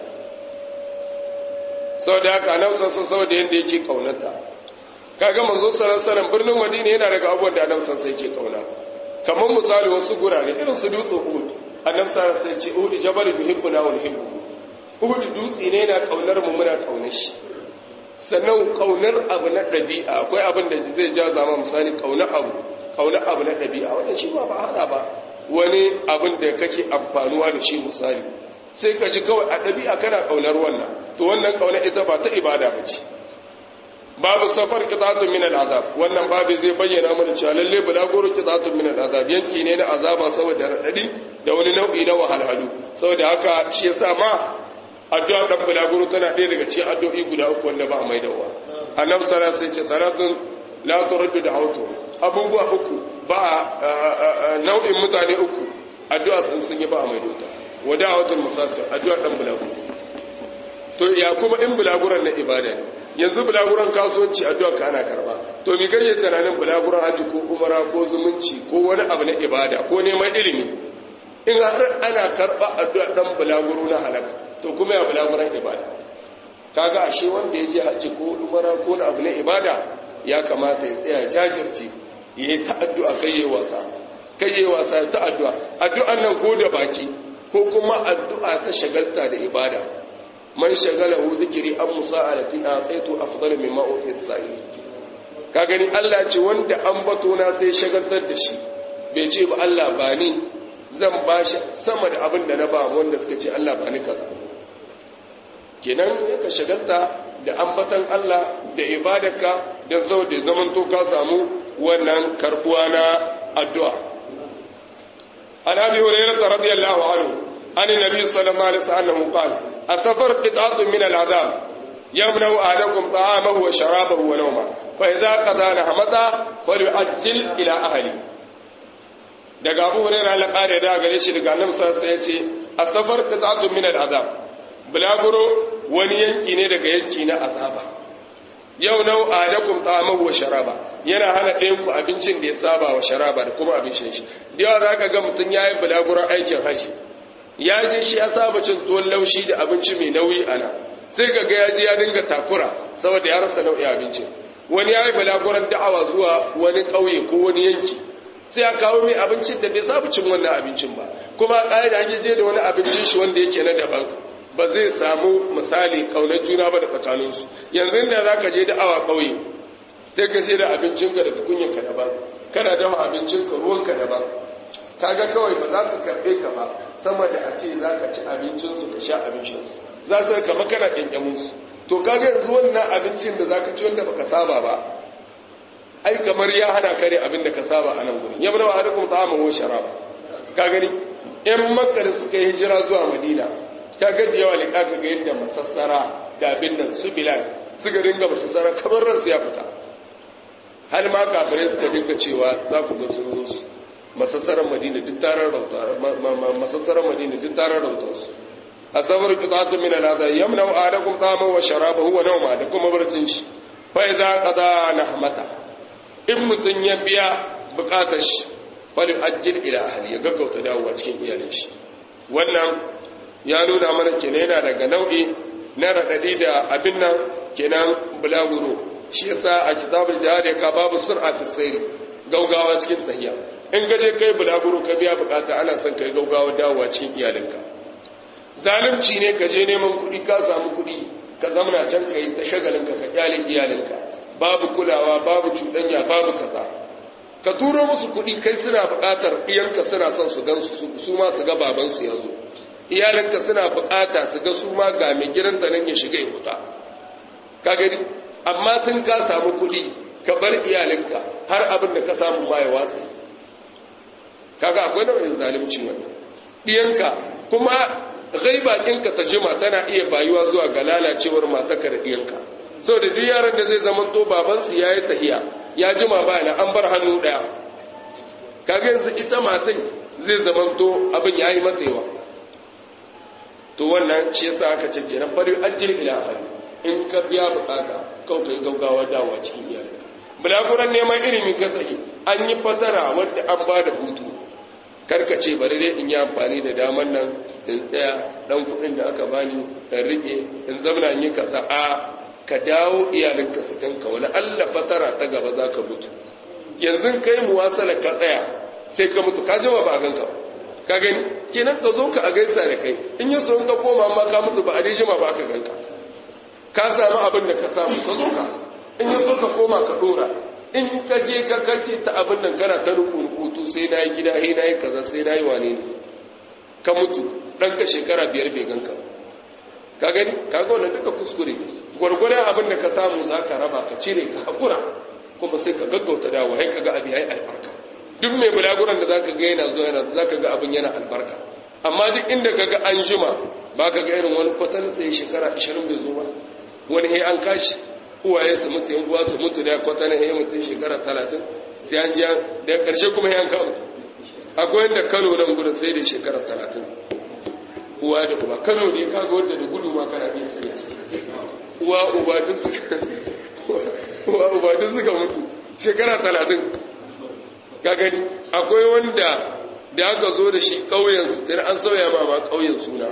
sau da haka nan sassan sau da yadda yake kaunata kaga manzo sarar birnin madina yana daga abubuwan da annabi sassan yake kauna kamar misali wasu gurare irin su dutsen uhud annabi sarar sai ce uhud jabal yuhibbuna wa nuhibbu Uhud dutse ne yana kaunar mu muna kaunar shi sannan kaunar abu na ɗabi'a akwai abin da zai ja zama misali kaunar abu na ɗabi'a wannan shi ba hada ba wani abin da kake amfanuwa da shi misali sai ka ji kawai a ɗabi'a kana kaunar wannan to wannan kaunar ita ba ta ibada ba ce babu safar qitatun min al'azab wannan babu zai bayyana mana cewa lalle bulaguro qitatun min al'azab yanki ne na azaba saboda radadi da wani nau'i na wahalhalu saboda haka shi yasa ma addu'a dan bulaguro tana ɗaya daga cikin addu'o'i guda uku wanda ba a mai dawa annabi sallallahu alaihi wasallam ce salatun la turaddu da'awtu abubuwa uku ba nau'in mutane uku addu'a sun yi ba a mai dawa wa da'awatul musafir addu'a dan bulaguro to ya kuma in bulaguran na ibada ne yanzu bulaguran kasuwanci addu'a ka ana karba to mi gare tunanin bulaguran haji ko umara ko zumunci ko wani abu na ibada ko neman ilimi in har ana karba addu'a dan bulaguro na halaka to kuma ya bulaguran ibada kaga ashe wanda yaje haji ko umara ko na abu na ibada ya kamata ya tsaya jajirce yayi ta addu'a kai wasa ta addu'a addu'an nan ko da baki ko kuma addu'a ta shagalta da ibada man shagalahu dhikri am musa'alati ataitu afdal mimma uti as-sa'il ka gani Allah ce wanda an bato na sai shagaltar da shi bai ce ba Allah ba ni zan bashi sama da abin da na ba wanda suka ce Allah ba ni kaza kenan ka shagalta da ambatan Allah da ibadarka dan saboda zaman to ka samu wannan karbuwa na addu'a an abi hurairah radiyallahu anhu an nabi sallallahu alaihi wasallam qala asafar qit'atun min al'adab yamna'u ahadakum ta'amahu wa sharabahu wa nawma fa idza qada nahmata falyu'ajjil ila ahli daga abu hurairah Allah kare da gare shi daga annabi sallallahu alaihi wasallam yace asafar qit'atun min al'adab bulaguro wani yanki ne daga yanki na azaba yau nau adakum ta'amahu wa sharaba yana hana ɗayan ku abincin da ya saba wa sharaba da kuma abincin shi da yawa zaka ga mutun yayi bulaguro aikin haji ya je shi ya saba cin tuwon laushi da abinci mai nauyi ana sai ga ya je ya dinga takura saboda ya rasa nau'in abincin wani yayi bulaguron da'awa zuwa wani ƙauye ko wani yanki sai ya kawo mai abincin da bai saba cin wannan abincin ba kuma ƙa'ida an je da wani abincin shi wanda yake na daban ba zai samu misali kaunar juna ba da tsakaninsu yanzu da za ka je da'awa ƙauye sai ka je da abincinka da tukunyanka daban kana dafa abincinka ruwanka daban kaga kawai ba za su karɓe ka ba sama da a ce za ka ci abincinsu ka sha abincinsu za su kama kana ƙyanƙyaminsu to kaga yanzu wannan abincin da za ka ci wanda baka saba ba ai kamar ya hana kare abin da ka saba a nan gurin yamma wa alaikum ta'amu wa sharab ka gani ƴan makka da suka yi hijira zuwa madina kaga da yawa liƙa ka ga yadda masassara da abin nan su bilal suka dinga masassara kamar ransu ya fita har ma kafirai suka dinga cewa za ku ga sun su masassarar madina duk tarar rauta su a samar kitatun min al'adha yamna adakum ta'amahu wa sharabahu wa nawma da kuma barcin shi fa idza qada nahmata in mutun ya biya bukatar shi fa ajil ila ahli ya gaggauta dawowa cikin iyalin shi wannan ya nuna mana kenan yana daga nau'i na radadi da abin nan kenan bulaguro shi yasa a kitabul jihad ka babu sur'atu sayr gaugawa cikin tahiya in gaje kai bulaguro ka biya bukata ana son kai gaugawa dawowa cikin iyalinka zalunci ne ka je neman kuɗi ka samu kuɗi ka zamana can ka yi ta shagalinka ka kyale iyalinka babu kulawa babu cuɗanya babu kaza ka turo musu kuɗi kai suna buƙatar iyanka suna son su gan su ma su ga babansu ya zo iyalinka suna buƙata su ga su ma ga mai gidan da nan ya shiga ya fita ka gani amma tun ka samu kuɗi ka bar iyalinka har abin da ka samu ma ya watsa kaga akwai nau'in zalunci wannan iyanka kuma ghaiba ɗinka ta jima tana iya bayuwa zuwa ga lalacewar matarka da iyanka saboda duk yaran da zai zama to babansu ya yi tahiya ya jima bayana an bar hannu ɗaya kaga yanzu ita matan zai zama to abin ya yi mata yawa to wannan shi yasa aka ce kenan bari ajil ila hali in ka biya bukata kawai kai gaugawa dawowa cikin iyalinka bulaguran neman ilimin ka tsaye an yi fatara wadda an ba da hutu karkace bari dai in yi amfani da daman nan in tsaya dan kuɗin da aka bani in rike in zamana in yi kasa a ka dawo iyalinka su kanka wani Allah fatara ta gaba za ka mutu yanzu kai muwasala ka tsaya sai ka mutu ka jima ba a ganka ka gani kenan ka zo ka a gaisa da kai in yi so in ka koma amma ka mutu ba a dai jima ba ka ganka ka samu abin da ka samu ka zo ka in yi so ka koma ka dora in ka je ka kake ta abin nan kana ta rubutu sai na yi gida sai na yi kaza sai na yi wane ne ka mutu ɗan ka shekara 5 bai ganka ka gani ka ga wannan duka kuskure gwargwadon abin da ka samu za ka raba ka cire ka haƙura kuma sai ka gaggauta dawo hai ka ga abin ya yi albarka duk mai bulaguran da za ka ga yana zuwa yana za ka ga abin yana albarka amma duk inda ka ga an jima ba ka ga irin wani kwatan tsaye shekara 20 bai zo ba wani hai an kashi uwaye su mutu yan uwa su mutu da kwata na yayin mutum shekara 30 sai an ji da karshe kuma yayin kawo akwai wanda Kano nan gurin sai da shekara 30 uwa da uba Kano ne kaga wanda da gudu ma kana iya tsaya uwa uba duk suka mutu shekara 30 ka gani akwai wanda da aka zo da shi kauyen su tare an sauya ma kauyen suna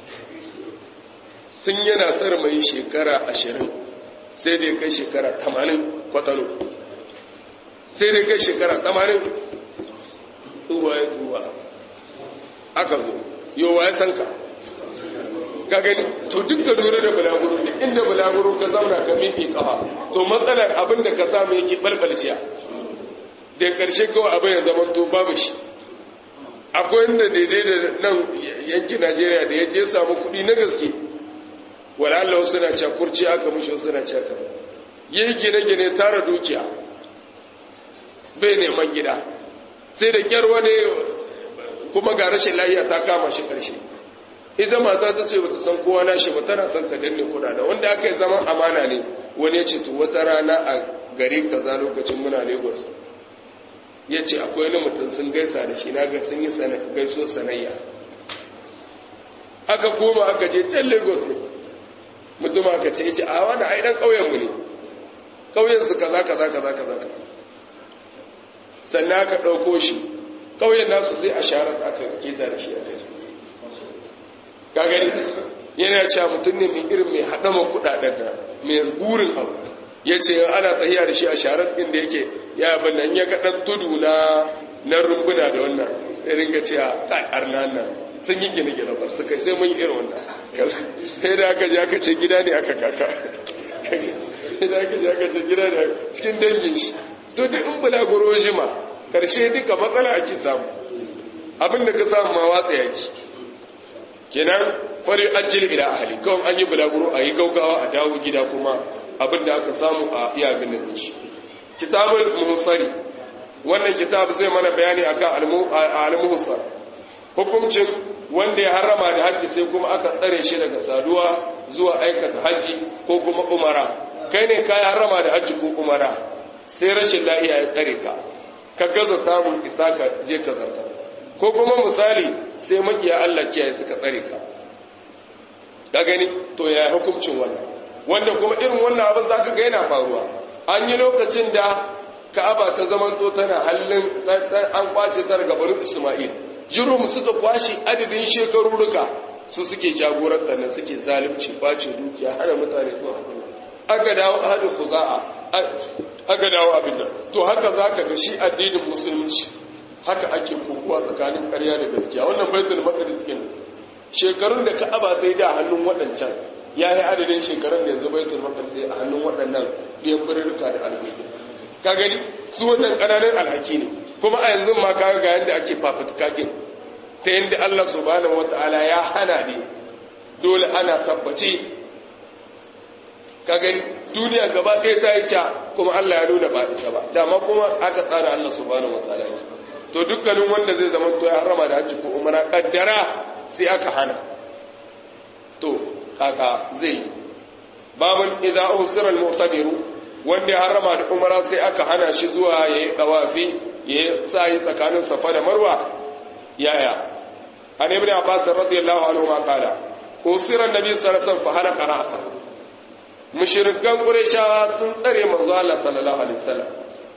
sun yana tsar mai shekara 20 sai dai kai shekara 80 kwatano sai dai kai shekara 80 uwa ya zuwa aka zo yowa ya sanka ka gani to duk da lura da bulaguro ne inda bulaguro ka zauna ka miƙe kafa to matsalar abin da ka samu yake balbalciya da ƙarshe kawai abin ya zama to babu shi akwai inda daidai da nan yankin Najeriya da ya je samu kuɗi na gaske walalla wasu na cakurci aka mushi wasu na caka yi gine-gine tara dukiya bai neman gida sai da kyar wani kuma ga rashin lafiya ta kama shi ƙarshe ita mata ta ce bata san kowa na shi ba tana son ta danne kudada wanda aka yi zaman amana ne wani ya ce to wata rana a gari kaza lokacin muna Lagos ya ce akwai wani mutum sun gaisa da shi na ga sun yi gaiso sanayya aka koma aka je can Lagos ne mutum aka ce ya ce a wani ai dan ƙauyenmu ne ƙauyensu kaza sannan aka ɗauko shi ƙauyen nasu sai a sharar aka keta da shi a kai ka gani yana cewa mutum ne mai irin mai haɗama kuɗaɗen da mai burin abu ya ce ana tahiya da shi a sharar inda yake ya bannan ya gaɗan tudu na rumbuna da wannan ya ringa cewa kai arna nan sun yi gine-gine ba su kai sai mun irin wannan sai da aka je aka ce gida ne aka kaka sai da aka je aka ce gida ne cikin dangin shi to duk in bulaguro jima karshe duka matsala ake samu abinda ka samu ma watsa yaki kenan fari ajil ila ahli kawai an yi bulaguro a yi gaugawa a dawo gida kuma abinda aka samu a iya ganin shi kitabul muhsari wannan kitab zai mana bayani akan al-muhsar hukuncin wanda ya harama da haji sai kuma aka tsare shi daga saduwa zuwa aikata haji ko kuma umara kai ne kai harama da haji ko umara sai rashin lafiya ya tsare ka gaza samun isa ka je ka zarta ko kuma misali sai makiya Allah kiyaye suka tsare ka gani to ya hukuncin wannan wanda kuma irin wannan abin zaka ga yana faruwa an yi lokacin da Ka'aba ta zamanto tana hallin an kwace ta daga Bani Isma'il jirum suka kwashi adadin shekaruruka su suke jagorantar nan suke zalunci kwace dukiya hana mutane zuwa aka dawo ahadu khuza'a aka dawo abin nan to haka zaka ga shi addinin musulunci haka ake kokuwa tsakanin ƙarya da gaskiya wannan baitul maqdis kin shekarun da Ka'aba sai da hannun waɗancan yayi adadin shekarun da yanzu baitul maqdis sai a hannun waɗannan biyan birrika da alhaki ka gani su wannan ƙananan alhaki ne kuma a yanzu ma kaga ga yanda ake fafutuka kin ta yanda Allah subhanahu wataala ya hana ne dole ana tabbace ka gani duniya gaba ɗaya ta yi ca kuma Allah ya nuna ba isa ba dama kuma aka tsara Allah subhanahu wataala ya to dukkanin wanda zai zama to ya harama da hajji ko umara kaddara sai aka hana to kaka zai babun idza usira al-mu'tabiru wanda ya harama da umara sai aka hana shi zuwa yayi dawafi yayi sai tsakanin safa da marwa yaya an ibn abbas radiyallahu anhu ma qala usira an-nabi sallallahu alaihi wasallam fa halaka ra'sa mushrikan qurayshawa sun tsare manzo Allah sallallahu alaihi wasallam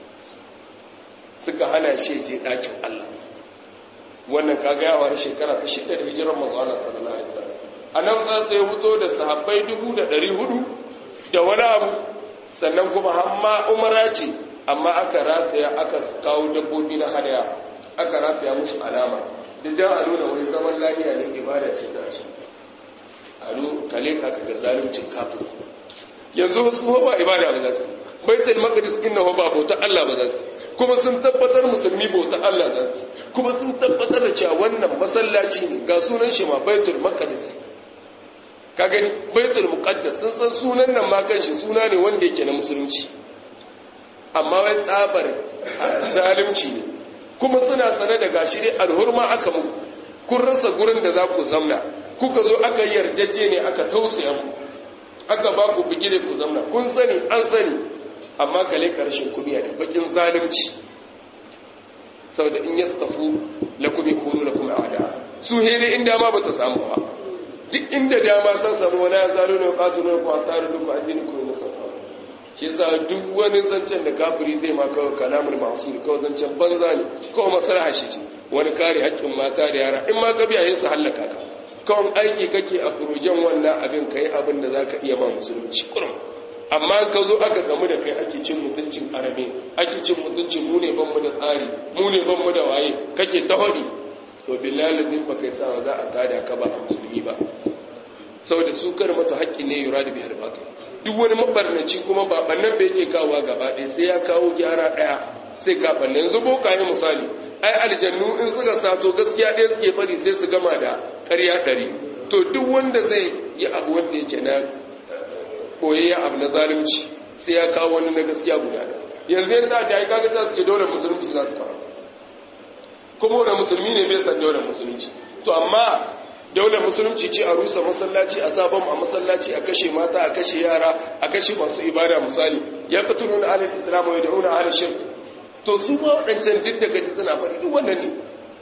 suka hana shi je ɗakin Allah wannan kaga yawa shekara ta 6 da hijirar manzo Allah sallallahu alaihi wasallam anan sai fito da sahabbai 1400 da wani abu sannan kuma hamma umara ce amma aka rataya aka kawo dabbobi na hadaya aka rataya musu alama dan a nuna wani zaman lafiya ne ibada ce da shi alo kale ka ga zaluncin kafiri yanzu su ba ibada ba zasu baitul maqdis inna ba bauta Allah ba zasu kuma sun tabbatar musulmi bauta Allah zasu kuma sun tabbatar da cewa wannan masallaci ne ga sunan shi ma baitul maqdis ka gani baitul muqaddas sun san sunan nan ma kanshi suna ne wanda yake na musulunci amma wai tsabar zalunci ne kuma suna sane da gashi dai alhurma aka mu kun rasa gurin da za ku zamna kuka zo aka yarjeje ne aka tausaya mu aka ba ku bigire ku zamna kun sani an sani amma kale karshen kumiya da bakin zalunci saboda in yastafu lakum yakunu lakum a'da su hele inda ma bata samu ba duk inda dama ta samu wani ya zaro ne ba tuno ko tsaro duk addini ko ne safa shi yasa duk wani zancen da kafiri zai ma kawai kalamul mahsur kawai zancen banza ne kawai maslaha shi ce wani kare haƙƙin mata da yara in ma ka biya yin su hallaka ka kawai aiki kake a furujen wannan abin kai abin da zaka iya ma musulunci kurum amma ka zo aka gamu da kai ake cin mutuncin arabe ake cin mutuncin mu ne ban mu da tsari mu ne ban mu da waye kake tahodi to billahi lazim ba kai sa za a tada ka ba a musulmi ba saboda su kar mata haƙƙi ne yura da bihar batu duk wani mabarnaci kuma ba bannan bai yake kawo gaba ɗaya sai ya kawo gyara ɗaya sai ka banne yanzu boka ne misali ai aljannu in suka sato gaskiya ɗaya suke fari sai su gama da ƙarya ɗari to duk wanda zai yi abu wanda yake na koyayya abu na zalunci sai ya kawo wani na gaskiya guda yanzu yadda ta yi kaga za su ke dole musulunci za su kawo kuma wani musulmi ne bai san daular musulunci to amma daular musulunci ce a rusa masallaci a sabon a masallaci a kashe mata a kashe yara a kashe masu ibada misali ya fito nuna alal islam wa yad'una ala shirk to su ma wadancan duk da gaji suna faɗi duk wannan ne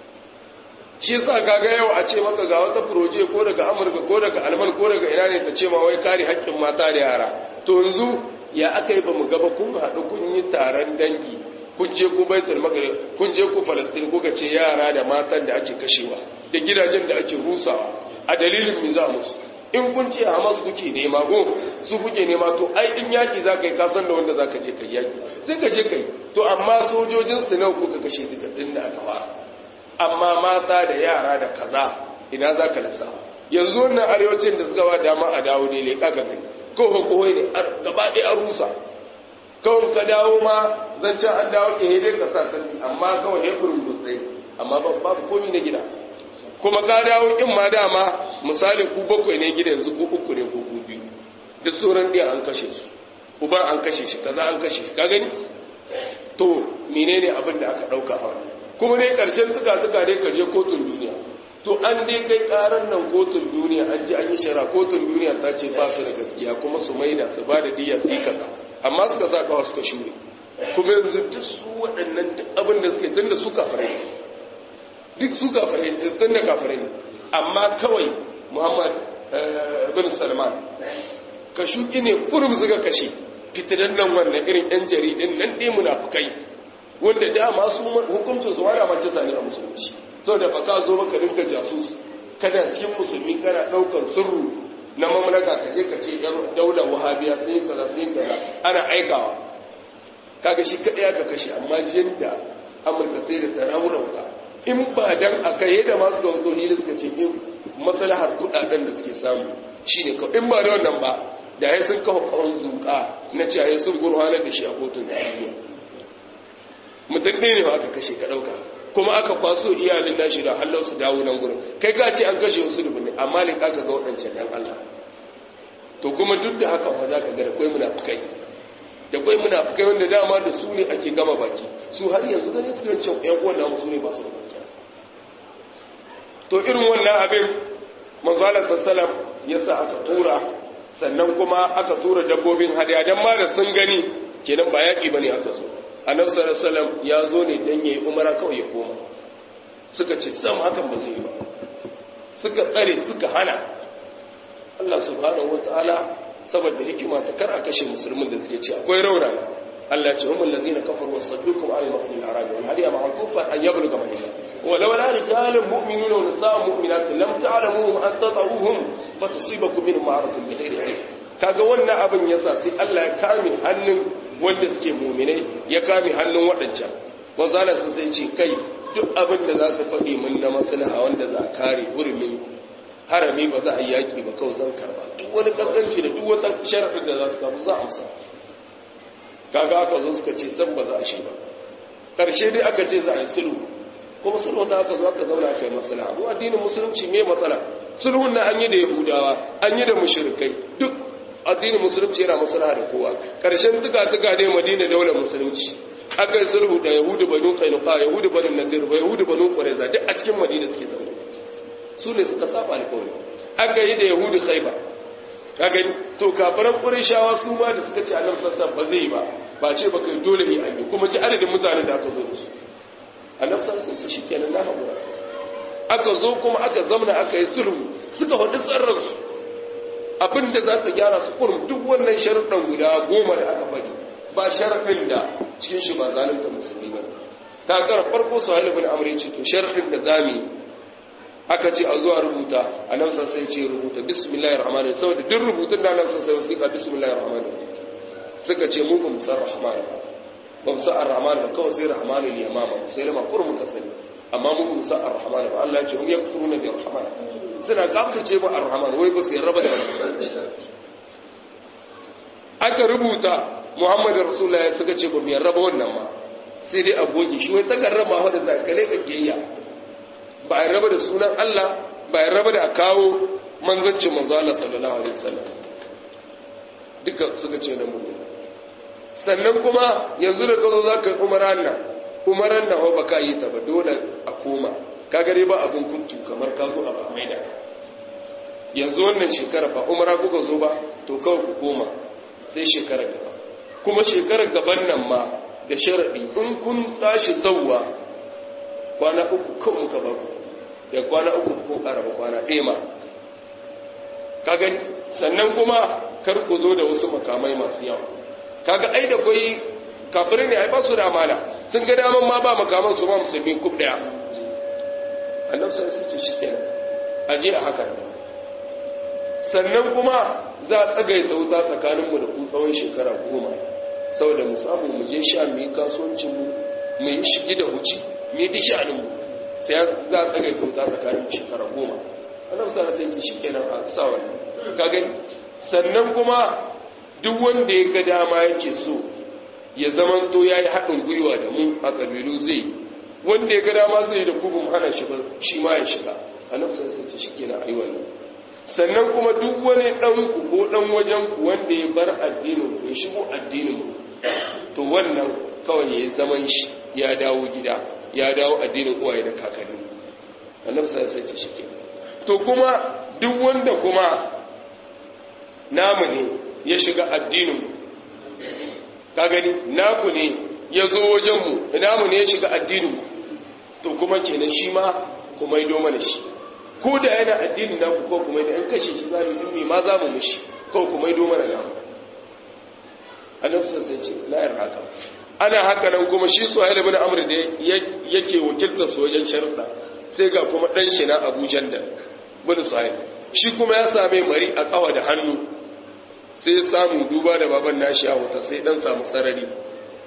shi yasa kaga yau a ce maka ga wata proje ko daga Amurka ko daga Alman ko daga ina ne ta ce ma wai kare haƙƙin mata da yara to yanzu ya aka yi ba mu gaba kun haɗu kun yi taron dangi kun je ku baitul maghrib kun je ku Palestine kuka ce yara da matan da ake kashewa da gidajen da ake rusawa a dalilin me za musu in kun ce Hamas kuke nema go su kuke nema to ai in yaki zaka yi kasan da wanda zaka je kai yaki sai ka je kai to amma sojojin su nawa kuka kashe dukkan da aka fara amma mata da yara da kaza ina zaka lissa yanzu wannan arewacin da suka ba dama a dawo ne le kaka kai ko ko ne gaba ɗaya an rusa kawai ka dawo ma zancen an dawo ke hede ka sa santi amma kawai ya kurin dutse amma babu komi na gida kuma ka dawo in ma dama misali ku bakwai ne gida yanzu ko uku ne ko ku biyu duk sauran ɗaya an kashe su uban an kashe shi kaza an kashe shi ka gani to menene abin da aka ɗauka a kuma ne ƙarshen tuka dai ka je kotun duniya to an dai kai ƙarar nan kotun duniya an ji an yi shara kotun duniya ta ce ba su da gaskiya kuma su maida su ba da diya su yi kaza amma suka sa kawa suka shure kuma yanzu duk su waɗannan duk abin da suke tun da su kafare ne duk su kafare ne tun da kafare ne amma kawai Muhammad bin Salman ka shuki ne kurum suka kashe fitinan nan wannan irin yan jaridin nan dai munafukai wanda dama su hukuncin su wani majalisa ne a musulunci saboda ba ka zo maka rinka jasus kana cikin musulmi kana ɗaukar sirru na mamlaka ka je ka ce yan daular wahabiya sai kaza ana aikawa kaga shi kadai aka kashe amma jiyan da Amurka sai da ta raurauta in ba dan akai da masu ga wato hili suka ce in maslahar kudaden da suke samu shine kawai in ba da wannan ba da ya sun kawo kawon zuka na cewa ya sun gurhanar da shi a kotun duniya mutum ne aka kashe ka dauka kuma aka kwaso iyalin nashi da hallau su dawo nan gurin kai ka ce an kashe wasu dubuni amma ne ka ga waɗancan dan Allah to kuma duk da haka fa zaka ga da kai munafikai wanda dama da su ne ake gama baki su har yanzu gane su yancin ƴan uwan namu su ne ba su da gaskiya to irin wannan abin manzo Allah sallallahu yasa aka tura sannan kuma aka tura dabbobin hadiya dan ma da sun gani kenan ba yaki bane aka so annabi sallallahu alaihi wasallam ya zo ne dan yayi umara kawai ya koma suka ce sam hakan ba zai yi ba suka tsare suka hana Allah subhanahu wataala saboda hikima ta kar a kashe musulmin da suke ci akwai raura Allah ya ce humul ladina kafaru wasaddukum an al-masjidil haram wal hadiya ma'al kuffar an yabluga mahilla wa law la rijalun mu'minuna wa nisaa'un mu'minatun lam ta'lamuhum an tata'uhum fatusibakum minhum ma'aratun bighayri ilm kaga wannan abin yasa sai Allah ya kame hannun wanda suke mu'minai ya kame hannun wadancan manzo Allah sun sai ce kai duk abin da za su faɗi mun na maslaha wanda za a kare hurumin harami ba za a yi yaƙi ba kawai zan karba duk wani ƙasƙanci da duk wata sharaɗin da za su samu za a amsa kaga aka zo suka ce san ba za a shi ba ƙarshe dai aka ce za a yi sulhu kuma sulhun da aka zo aka zauna aka yi matsala abu addinin musulunci me matsala sulhun na an yi da yahudawa an yi da mushrikai duk addinin musulunci yana maslaha da kowa ƙarshen tuka dai madina daular musulunci aka yi sulhu da yahudu banu qainuqa yahudu banu nadir yahudu banu qurayza duk a cikin madina suke zaune su ne suka saba alƙawari aka yi da yahudu khaiba kaga to kafaran qurayshawa su ma da suka ce annabi sallallahu ba zai ba ce ba kai dole ne an yi kuma ji adadin mutanen da aka zo da su annabi sallallahu alaihi wasallam shikenan na haƙura aka zo kuma aka zamna aka yi sulhu suka faɗi tsarran su abinda za ta gyara su kurum duk wannan sharuɗan guda 10 da aka faɗi ba sharaɗin da cikin shi ba zalunta musulmi ba ta kara farko su halibin amri ce to sharaɗin da zami aka ce a zuwa rubuta a nan sai ce rubuta bismillahir rahmanir saboda duk rubutun da nan sai wasiƙa bismillahir rahmanir suka ce mu bamu san rahman ba mu san ar-rahman ba kawai sai rahmanul yamama sai lama kurmu ka sani amma mu bamu san ar-rahman ba Allah ya ce hum yakfuruna bi rahman suna kafirce ba ar-rahman wai ba su yarda da aka rubuta Muhammadu Rasulullahi suka ce ba mu yarda ba wannan ma sai dai a goge shi wai takarrama wadda zakale kake ba a raba da sunan Allah ba a raba da a kawo manzancin manzo Allah sallallahu alaihi wasallam duka suka ce na mu'min sannan kuma yanzu da kazo zaka umaran nan ba ka yi ta ba dole a koma ka gare ba abun kuntu kamar ka zo a ba maida yanzu wannan shekara ba umara kuka zo ba to kawai ku koma sai shekarar gaba kuma shekarar gaban nan ma da sharadi in kun tashi zawwa kwana 3 kawai ka ba ku da kwana 3 ko karaba kwana 1 ma kaga sannan kuma kar ku zo da wasu makamai masu yawa kaga ai da kai kafirin ne ai ba su da amana sun ga daman ma ba makaman su ma musulmi kub daya annabi sai su ce shikenan aje a haka sannan kuma za a tsagaita wuta tsakaninmu da ku tsawon shekara 10 saboda mu samu mu je sha mu yi kasuwancinmu mu yi shigi da huci mu yi dishaninmu sai za a tsagaita wuta tsakanin shekara 10 annabi sallallahu alaihi wasallam shi kenan a sa wannan ka gani sannan kuma duk wanda ya ga dama yake so ya zamanto yayi haɗin gwiwa da mu a kabilu zai wanda ya ga dama zai da kubun hana shi shi ma ya shiga annabi sallallahu alaihi wasallam shi kenan ayi wannan sannan kuma duk wani ɗanku ko ɗan wajenku wanda ya bar addinin ya shigo addinin to wannan kawai ya zaman shi ya dawo gida ya dawo addinin uwaye da kakanni annabi sai sai ce shike to kuma duk wanda kuma namu ne ya shiga addinin ka gani naku ne ya zo wajenmu namu ne ya shiga addinin to kuma kenan shi ma kuma yi mana shi ko da yana addinin naku ko kuma idan kashe shi za mu yi ma za mu mishi ko kuma yi mana namu annabi sai ce la yarhaka ana haka nan kuma shi Suhail ibn Amr da yake wakiltar su wajen sharuɗa sai ga kuma dan shi na Abu Jandal bin Suhail shi kuma ya same mari a kawa da hannu sai ya samu duba da baban nashi a wuta sai dan samu sarari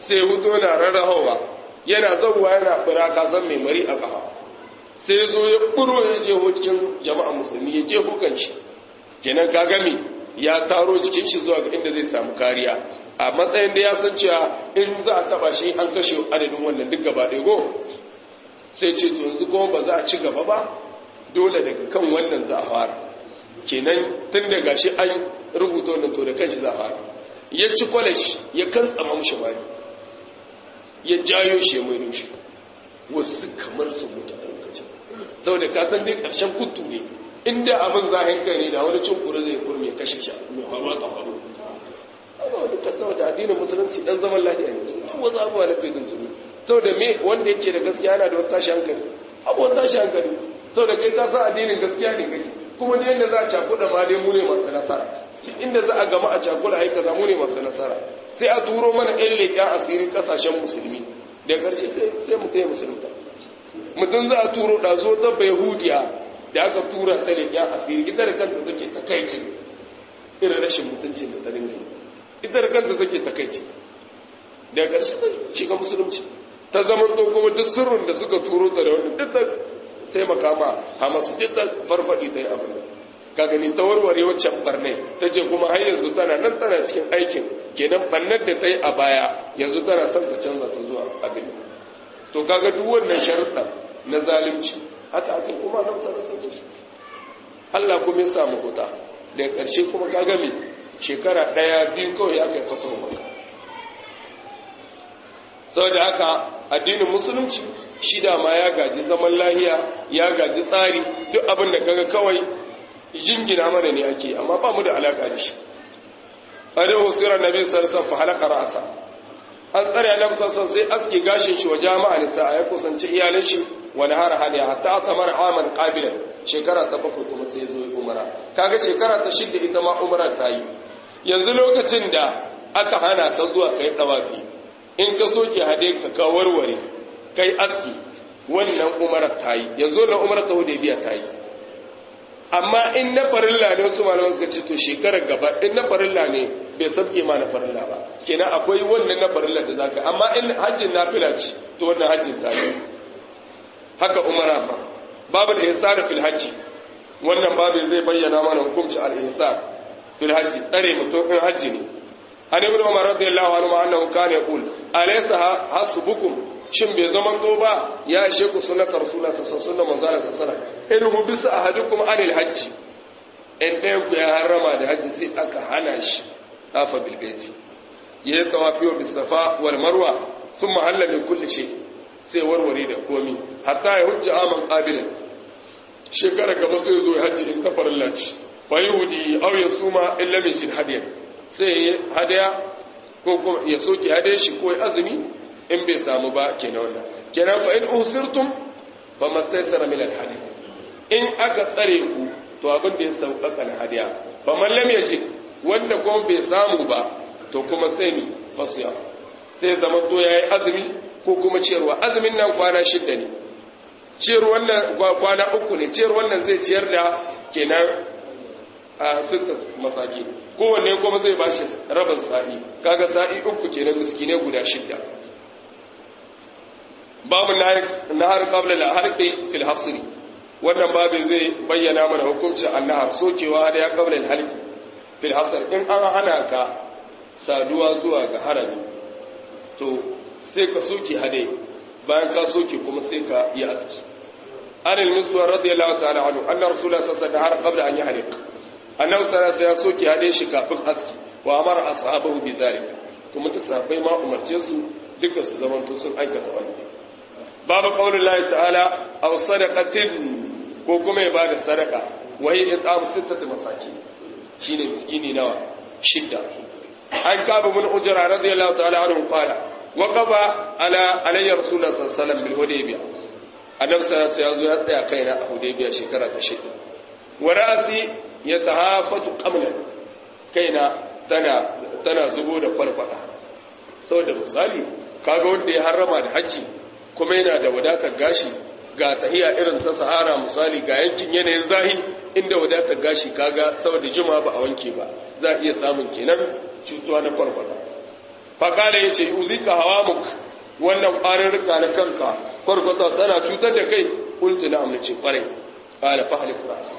sai huto na rarrahawa yana zauwa yana bura kasan mai mari a kafa sai zo ya buro ya je cikin jama'a musulmi ya je hukan shi kenan ka gami ya taro jikin shi zuwa ga inda zai samu kariya a matsayin da ya san cewa in za a taba shi an kashe adadin wannan duk gaba ɗaya go sai ce to yanzu kuma ba za a ci gaba ba dole daga kan wannan za a fara kenan tun daga shi an rubuta wannan to da kanshi za a fara ya ci kwalashi ya kan tsama mushi bani ya jayo shi ya mai shi wasu kamar su mutu a lokacin saboda ka san dai ƙarshen kutu ne inda abin zahin kai ne da wani cin kura zai kurme kashe shi mai faruwa ta faru amma duka saboda addinin musulunci dan zaman lafiya ne duk wasu abubuwa na kai tuntuni saboda me wanda yake da gaskiya yana da wata tashi hankali abubuwan tashi hankali saboda kai ka san addinin gaskiya ne kake kuma da yadda za a cakuɗa ma dai mu ne masu nasara inda za a gama a cakuɗa aika za mu ne masu nasara sai a turo mana ɗan leƙen asirin ƙasashen musulmi da ƙarshe sai mu kai musulunta mutum za a turo ɗazo ta yahudiya da aka tura ta leƙen asiri ita da kanta take takaici irin rashin mutuncin da ta rinji ita da kanta take takaici da ƙarshe ta shiga musulunci ta zama to kuma duk sirrin da suka turo ta da wani duk ta taimaka ma hamas duk ta farfaɗi ta yi abin da ka gani ta warware waccan barne ta ce kuma har yanzu tana nan tana cikin aikin kenan bannar da ta yi a baya yanzu tana son ta canza ta zuwa abin to kaga duk wannan sharuɗa na zalunci haka aka kuma nan sa sun ci Allah kuma ya samu huta daga ƙarshe kuma kaga me shekara 1-2 kawai aka yi fatawa maka saboda haka addinin musulunci shi da ma ya gaji zaman lahiya ya gaji tsari duk abin da kaga kawai jingina mana ne ake amma ba mu da alaka da shi adai husirar nabi sallallahu alaihi wasallam ra'asa an tsare annabi sallallahu sai aske gashin shi wa jama'a nisa ya kusanci iyalan shi wa nahara hadiya hatta atamar aman qabila shekara ta 7 kuma sai zo umara kaga shekara ta 6 ita ma umara ta yi yanzu lokacin da aka hana ta zuwa kai tawafi in ka soke hade ka warware kai aski wannan umara ta yi yanzu na umara ta hudaybiya ta yi amma in na farilla ne wasu malaman suka ce to shekarar gaba in na farilla ne bai sabke ma na farilla ba kenan akwai wannan na farilla da zaka amma in hajjin nafila ce to wannan hajjin ta yi haka umara ma babu da ihsar fil hajji wannan babu zai bayyana mana hukunci al ihsar fil hajji tsare mutum in hajji ne an ibn umar radiyallahu anhu annahu kana yaqul alaysa hasbukum shin bai zaman to ba ya ishe ku sunnatar rasulullah sallallahu alaihi wasallam in hu bisa ahadukum anil hajji in dai ku ya harama da hajji sai aka hana shi tafa bil baiti yayi tawafi bis safa wal marwa thumma halla min kulli shay sai warware da komi hatta ya hujja aman qabilan shekara gaba sai zo hajji in kafarin laci fa yahudi aw yasuma illa min shid hadiya sai hadaya ko ya soke hadaya shi ko azumi in bai samu ba kenan wannan kenan fa in usirtum fa mastaysara min al-hadi in aka tsare ku to abin da ya sauƙaƙa al-hadiya fa man lam yajid wanda kuma bai samu ba to kuma sai ni fasiya sai zaman to yayi azumi ko kuma ciyarwa azumin nan kwana 6 ne ciyar wannan kwana 3 ne ciyar wannan zai ciyar da kenan a sitta masaki kowanne kuma zai bashi rabin sa'i kaga sa'i 3 kenan miskine guda 6 babu nahar qabla al-harqi fil hasri wannan babin zai bayyana mana hukuncin annahar sokewa da ya qabla al-harqi fil hasr in an hana ka saduwa zuwa ga harami to sai ka soke hade bayan ka soke kuma sai ka yi aski an al-miswar radiyallahu ta'ala anhu anna rasulullah sallallahu alaihi wasallam qabla an yahriq annabi sallallahu alaihi wasallam ya soke hade shi kafin aski wa amara ashabahu bi dhalika kuma sahabbai ma umarce su duka su zamanto sun aikata wannan babu qaulin Allah ta'ala aw sadaqatin ko kuma ya bada sadaka wai it'am sittati masakin shine miskini nawa 6 an kabu mun ujra radiyallahu ta'ala anhu qala wa qaba ala alayya rasulullah sallallahu alaihi wasallam bil hudaybiyah annabi sallallahu alaihi wasallam ya tsaya kaina a hudaybiyah shekara ta 6 wa ra'si yatahafatu qamlan kaina tana zubo da farfata saboda misali kaga wanda ya harrama da haji kuma yana da wadatar gashi ga tahiya irin ta sahara misali ga yankin yanayin zahi inda wadatar gashi kaga saboda jima ba a wanke ba za a iya samun kenan cutuwa na farfata faƙala ya ce uzika hawamuk wannan ƙwarin rika na kanka kwarkwata tana cutar da kai ƙultu na amince ƙwarai ƙala fahalik ra'asa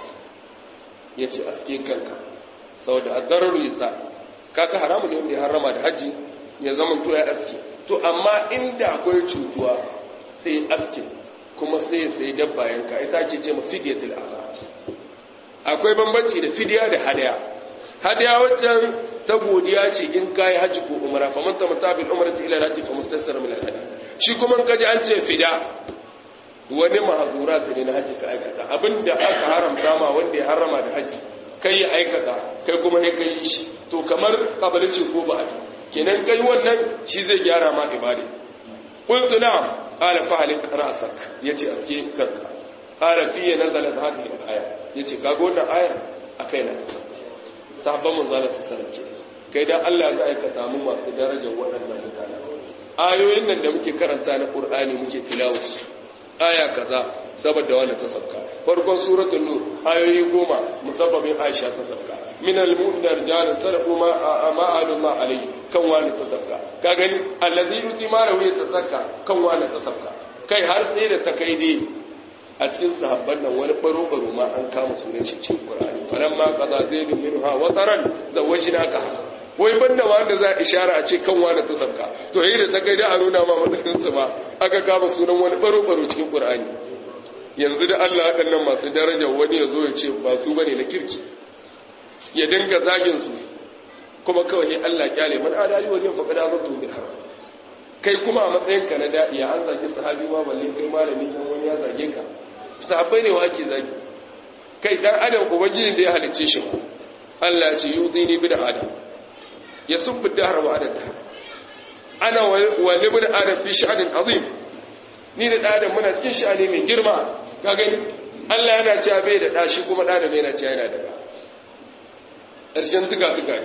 ya ce aske kanka saboda addararu ya sa kaka haramu ne wanda ya harama da hajji ya zama to ya aske to amma inda akwai cutuwa sai aske kuma sai ya sayi dabba yanka ita ke ce ma fidiyatul adha akwai bambanci da fidiya da hadaya hadaya waccan ta godiya ce in kai haji ko umra fa man tamata bil umrati ila hajji fa mustassar min al hadi shi kuma in kaji an ce fida wani mahzurat ne na haji ka aikata abinda aka haramta ma wanda ya harama da haji kai ya aikata kai kuma sai kai shi to kamar kabalin ce ko ba kenan kai wannan shi zai gyara ma ibada qultu na'am qala fahlik ra'sak yace aske kanka qala fi nazalat hadhihi al aya yace kaga wannan ayar akai na ta sahabban manzala su sarki kai dan Allah za ka samu masu darajar waɗannan mutane ayoyin nan da muke karanta na Qur'ani muke tilawa aya kaza saboda wannan ta sabka farkon suratul nur ayoyi 10 musabbabin Aisha ta sabka min al-mu'minina rijalun sadaqu ma alima alayhi kan wani ta sabka ka gani allazi yuti ma rawi ta sabka kan wani ta sabka kai har sai da ta kai dai a cikin sahabban nan wani baro-baro ma an kama sunan shi cikin Qur'ani falamma qada zaidun minha wataran zawajnaka wai banda wanda za a ishara a ce kan wani ta sabka to yayin da ta kai da a nuna ma matsayin su ba aka kama sunan wani baro-baro cikin Qur'ani yanzu da Allah waɗannan masu daraja wani yazo ya ce ba su bane na kirki ya dinga zagin su kuma kawai Allah kyale man adali wajen faqada azatu bi haram kai kuma a matsayin ka na dadiya an zagi sahabi ma balle kai malami dan wani ya zage ka sahabbai ne wake zagi kai dan adam ubangijin da ya halicce shi Allah ya ce yudini bi da adam yasubbu dahra wa adad ana wa libn adam fi sha'anin azim ni da adam muna cikin sha'ani mai girma ka gani Allah yana cewa bai da dashi kuma da bai yana cewa yana da da ƙarshen tuka ne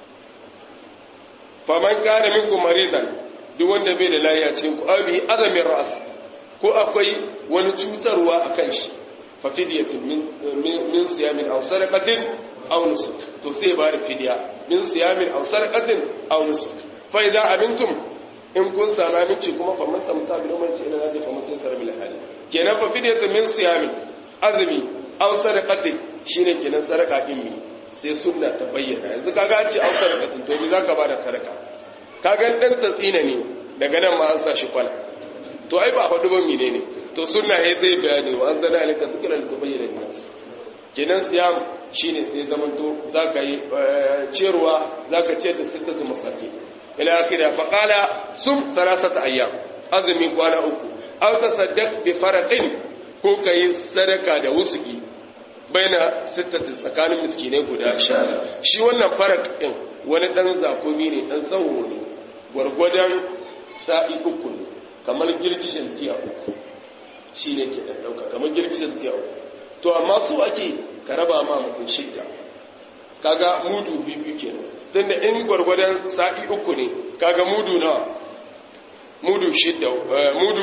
faman kana minkum maridan duk wanda bai da lafiya cikin ku abi azamin ra'as ko akwai wani cutarwa akan shi fa fidyatun min siyamin aw sadaqatin aw nusuk to sai ba da fidya min siyamin aw sadaqatin aw nusuk fa idza amintum in kun sami aminci kuma fa man tamta bi umarci ila naji fa musassar bil hali kenan fa fidyatun min siyamin azmi aw sadaqatin shine kenan sadaqa din mi sai sunna ta bayyana yanzu kaga an ce aw sadaqatin to me zaka ba da sadaqa kaga dan tatsina ne daga nan ma an sa shi kwana to ai ba faɗi ba mine ne to sunna ya zai bayani wa an zana alika zikra li tubayyana lin-nas kenan siyam shine sai zaman to zaka yi ciyarwa zaka ciyar da sittatu masakin ila akhira fa qala sum thalathata ayyam azmi kwana uku aw tasaddaq bi farqin ko kai sadaka da wusuki baina sittatu tsakanin miskinai guda 10 shi wannan farq din wani dan zakumi ne dan tsawo ne gwargwadon sa'i uku ne kamar girgishin tiya uku shi ne ke ɗauka kamar girgishin tiya uku to amma su ake ka raba ma mutum shidda kaga mudu biyu ke tun da in gwargwadon sa'i uku ne kaga mudu nawa mudu shidda mudu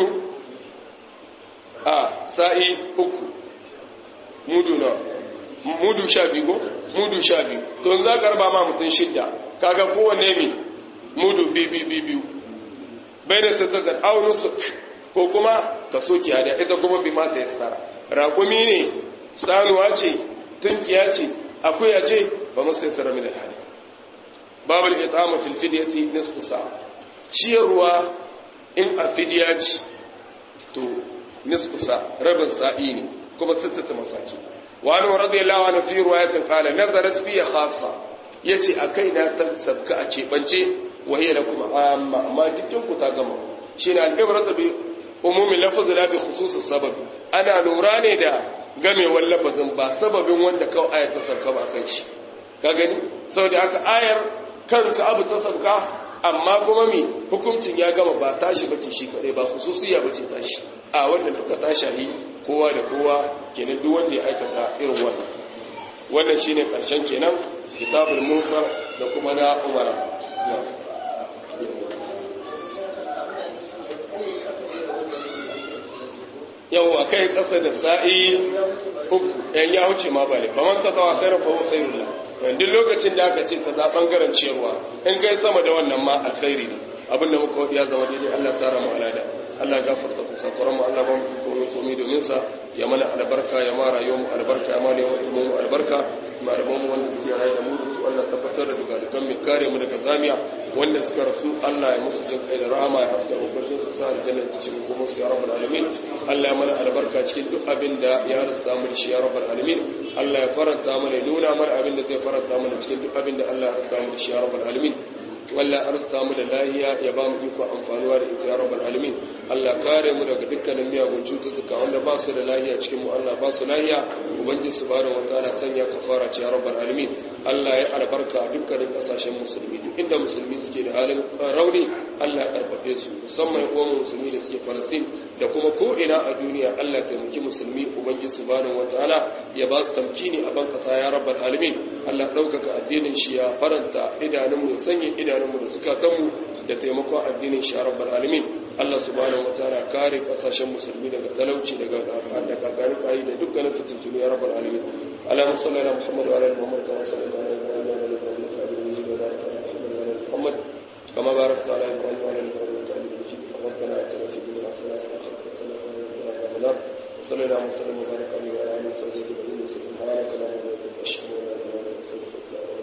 a sa'i uku mudu nawa mudu 12 ko mudu 12 to in za ka raba ma mutum shidda kaga kowanne mai mudu biyu bai da tattakar aunusu ko kuma ka soke hada ita kuma bi mata ya tsara raƙumi ne sanuwa ce tunkiya ce akuya ce fa masu ya tsara mina hada babu da ita ma filfidiyati nisfu sa ciyarwa in a fidiya ce to nisfu sa rabin sa'i ne kuma sittata masaki wani wa radiyallahu anhu fi riwayatin qala nazarat fi khassa yace akai na ta sabka a keɓance وهي لكم عامة ما تكون كتاغما شين الإبرة بأموم اللفظ لا بخصوص السبب أنا نوراني دا غمي واللفظ با سبب واندا كو آية تسبكا كنش كاغني سو دا أكا آية كان كأب تسبكا أما كمامي hukuncin ya gama ba tashi bace shi kare ba khususiya bace tashi a wanda duka tashahi kowa da kowa kenan duk wanda ya aikata irin wannan shine karshen kenan kitabul Musa da kuma na Umar yau a kai ƙasa da sa'i uku ‘yan ya wuce ma ba ne ba man ta zawa sai rafa wasu duk lokacin da aka ce kaza bangaren ciyarwa in kai sama da wannan ma alkhairi ne abinda muka wadi ya zama daidai Allah ta ramu alada Allah gafarta kusakuran mu Allah ba mu komai domin sa ya mana albarka ya ma rayuwar mu albarka ya ma ilmin mu albarka malaman mu wanda suke rayu da mu su Allah tabbatar da dugadukan mu kare mu daga zamiya wanda suka rasu Allah ya musu jin kai da rahama ya haska hukuncin su sa aljanna ta cikin kuma su ya rabbul alamin Allah ya mana albarka cikin duk abin da ya rasa mu shi ya rabbul alamin Allah ya faranta mana nuna mana abin da zai faranta mana cikin duk abin da Allah ya rasa mu shi ya rabbul alamin wallah arsa mu da lahiya ya ba mu iko amfanuwa da ita ya rabbal alamin Allah kare mu daga dukkanin miyagun cututtuka wanda ba su da lahiya cikin mu Allah ba su lahiya ubangiji subhanahu wataala sanya kafara ce ya rabbal alamin Allah ya albarka a dukkanin kasashen musulmi duk inda musulmi suke da halin rauni Allah ya karfafe su musamman uwan musulmi da suke Falastin da kuma ko ina a duniya Allah ya taimaki musulmi ubangiji subhanahu wataala ya ba su tamkini a ban kasa ya rabbal alamin Allah daukaka addinin shi ya faranta idanun mu sanya idanunmu da zukatanmu da taimakon addinin shi rabbal alamin Allah subhanahu wataala kare kasashen musulmi daga talauci daga gagarin kai da dukkanin fitintunu ya rabbal alamin Allahumma salli ala Muhammad wa ala ali Muhammad kama sallaita ala Ibrahim wa ala ali Ibrahim innaka Hamidum Majid wa barik ala Muhammad wa ala ali Muhammad kama barakta ala Ibrahim wa ala ali Ibrahim innaka Hamidum Majid ربنا آتنا في الدنيا حسنة وفي الآخرة حسنة وقنا عذاب النار وصلى الله وسلم وبارك عليه وعلى آله وصحبه أجمعين سبحانك اللهم وبحمدك أشهد أن لا إله إلا أنت أستغفرك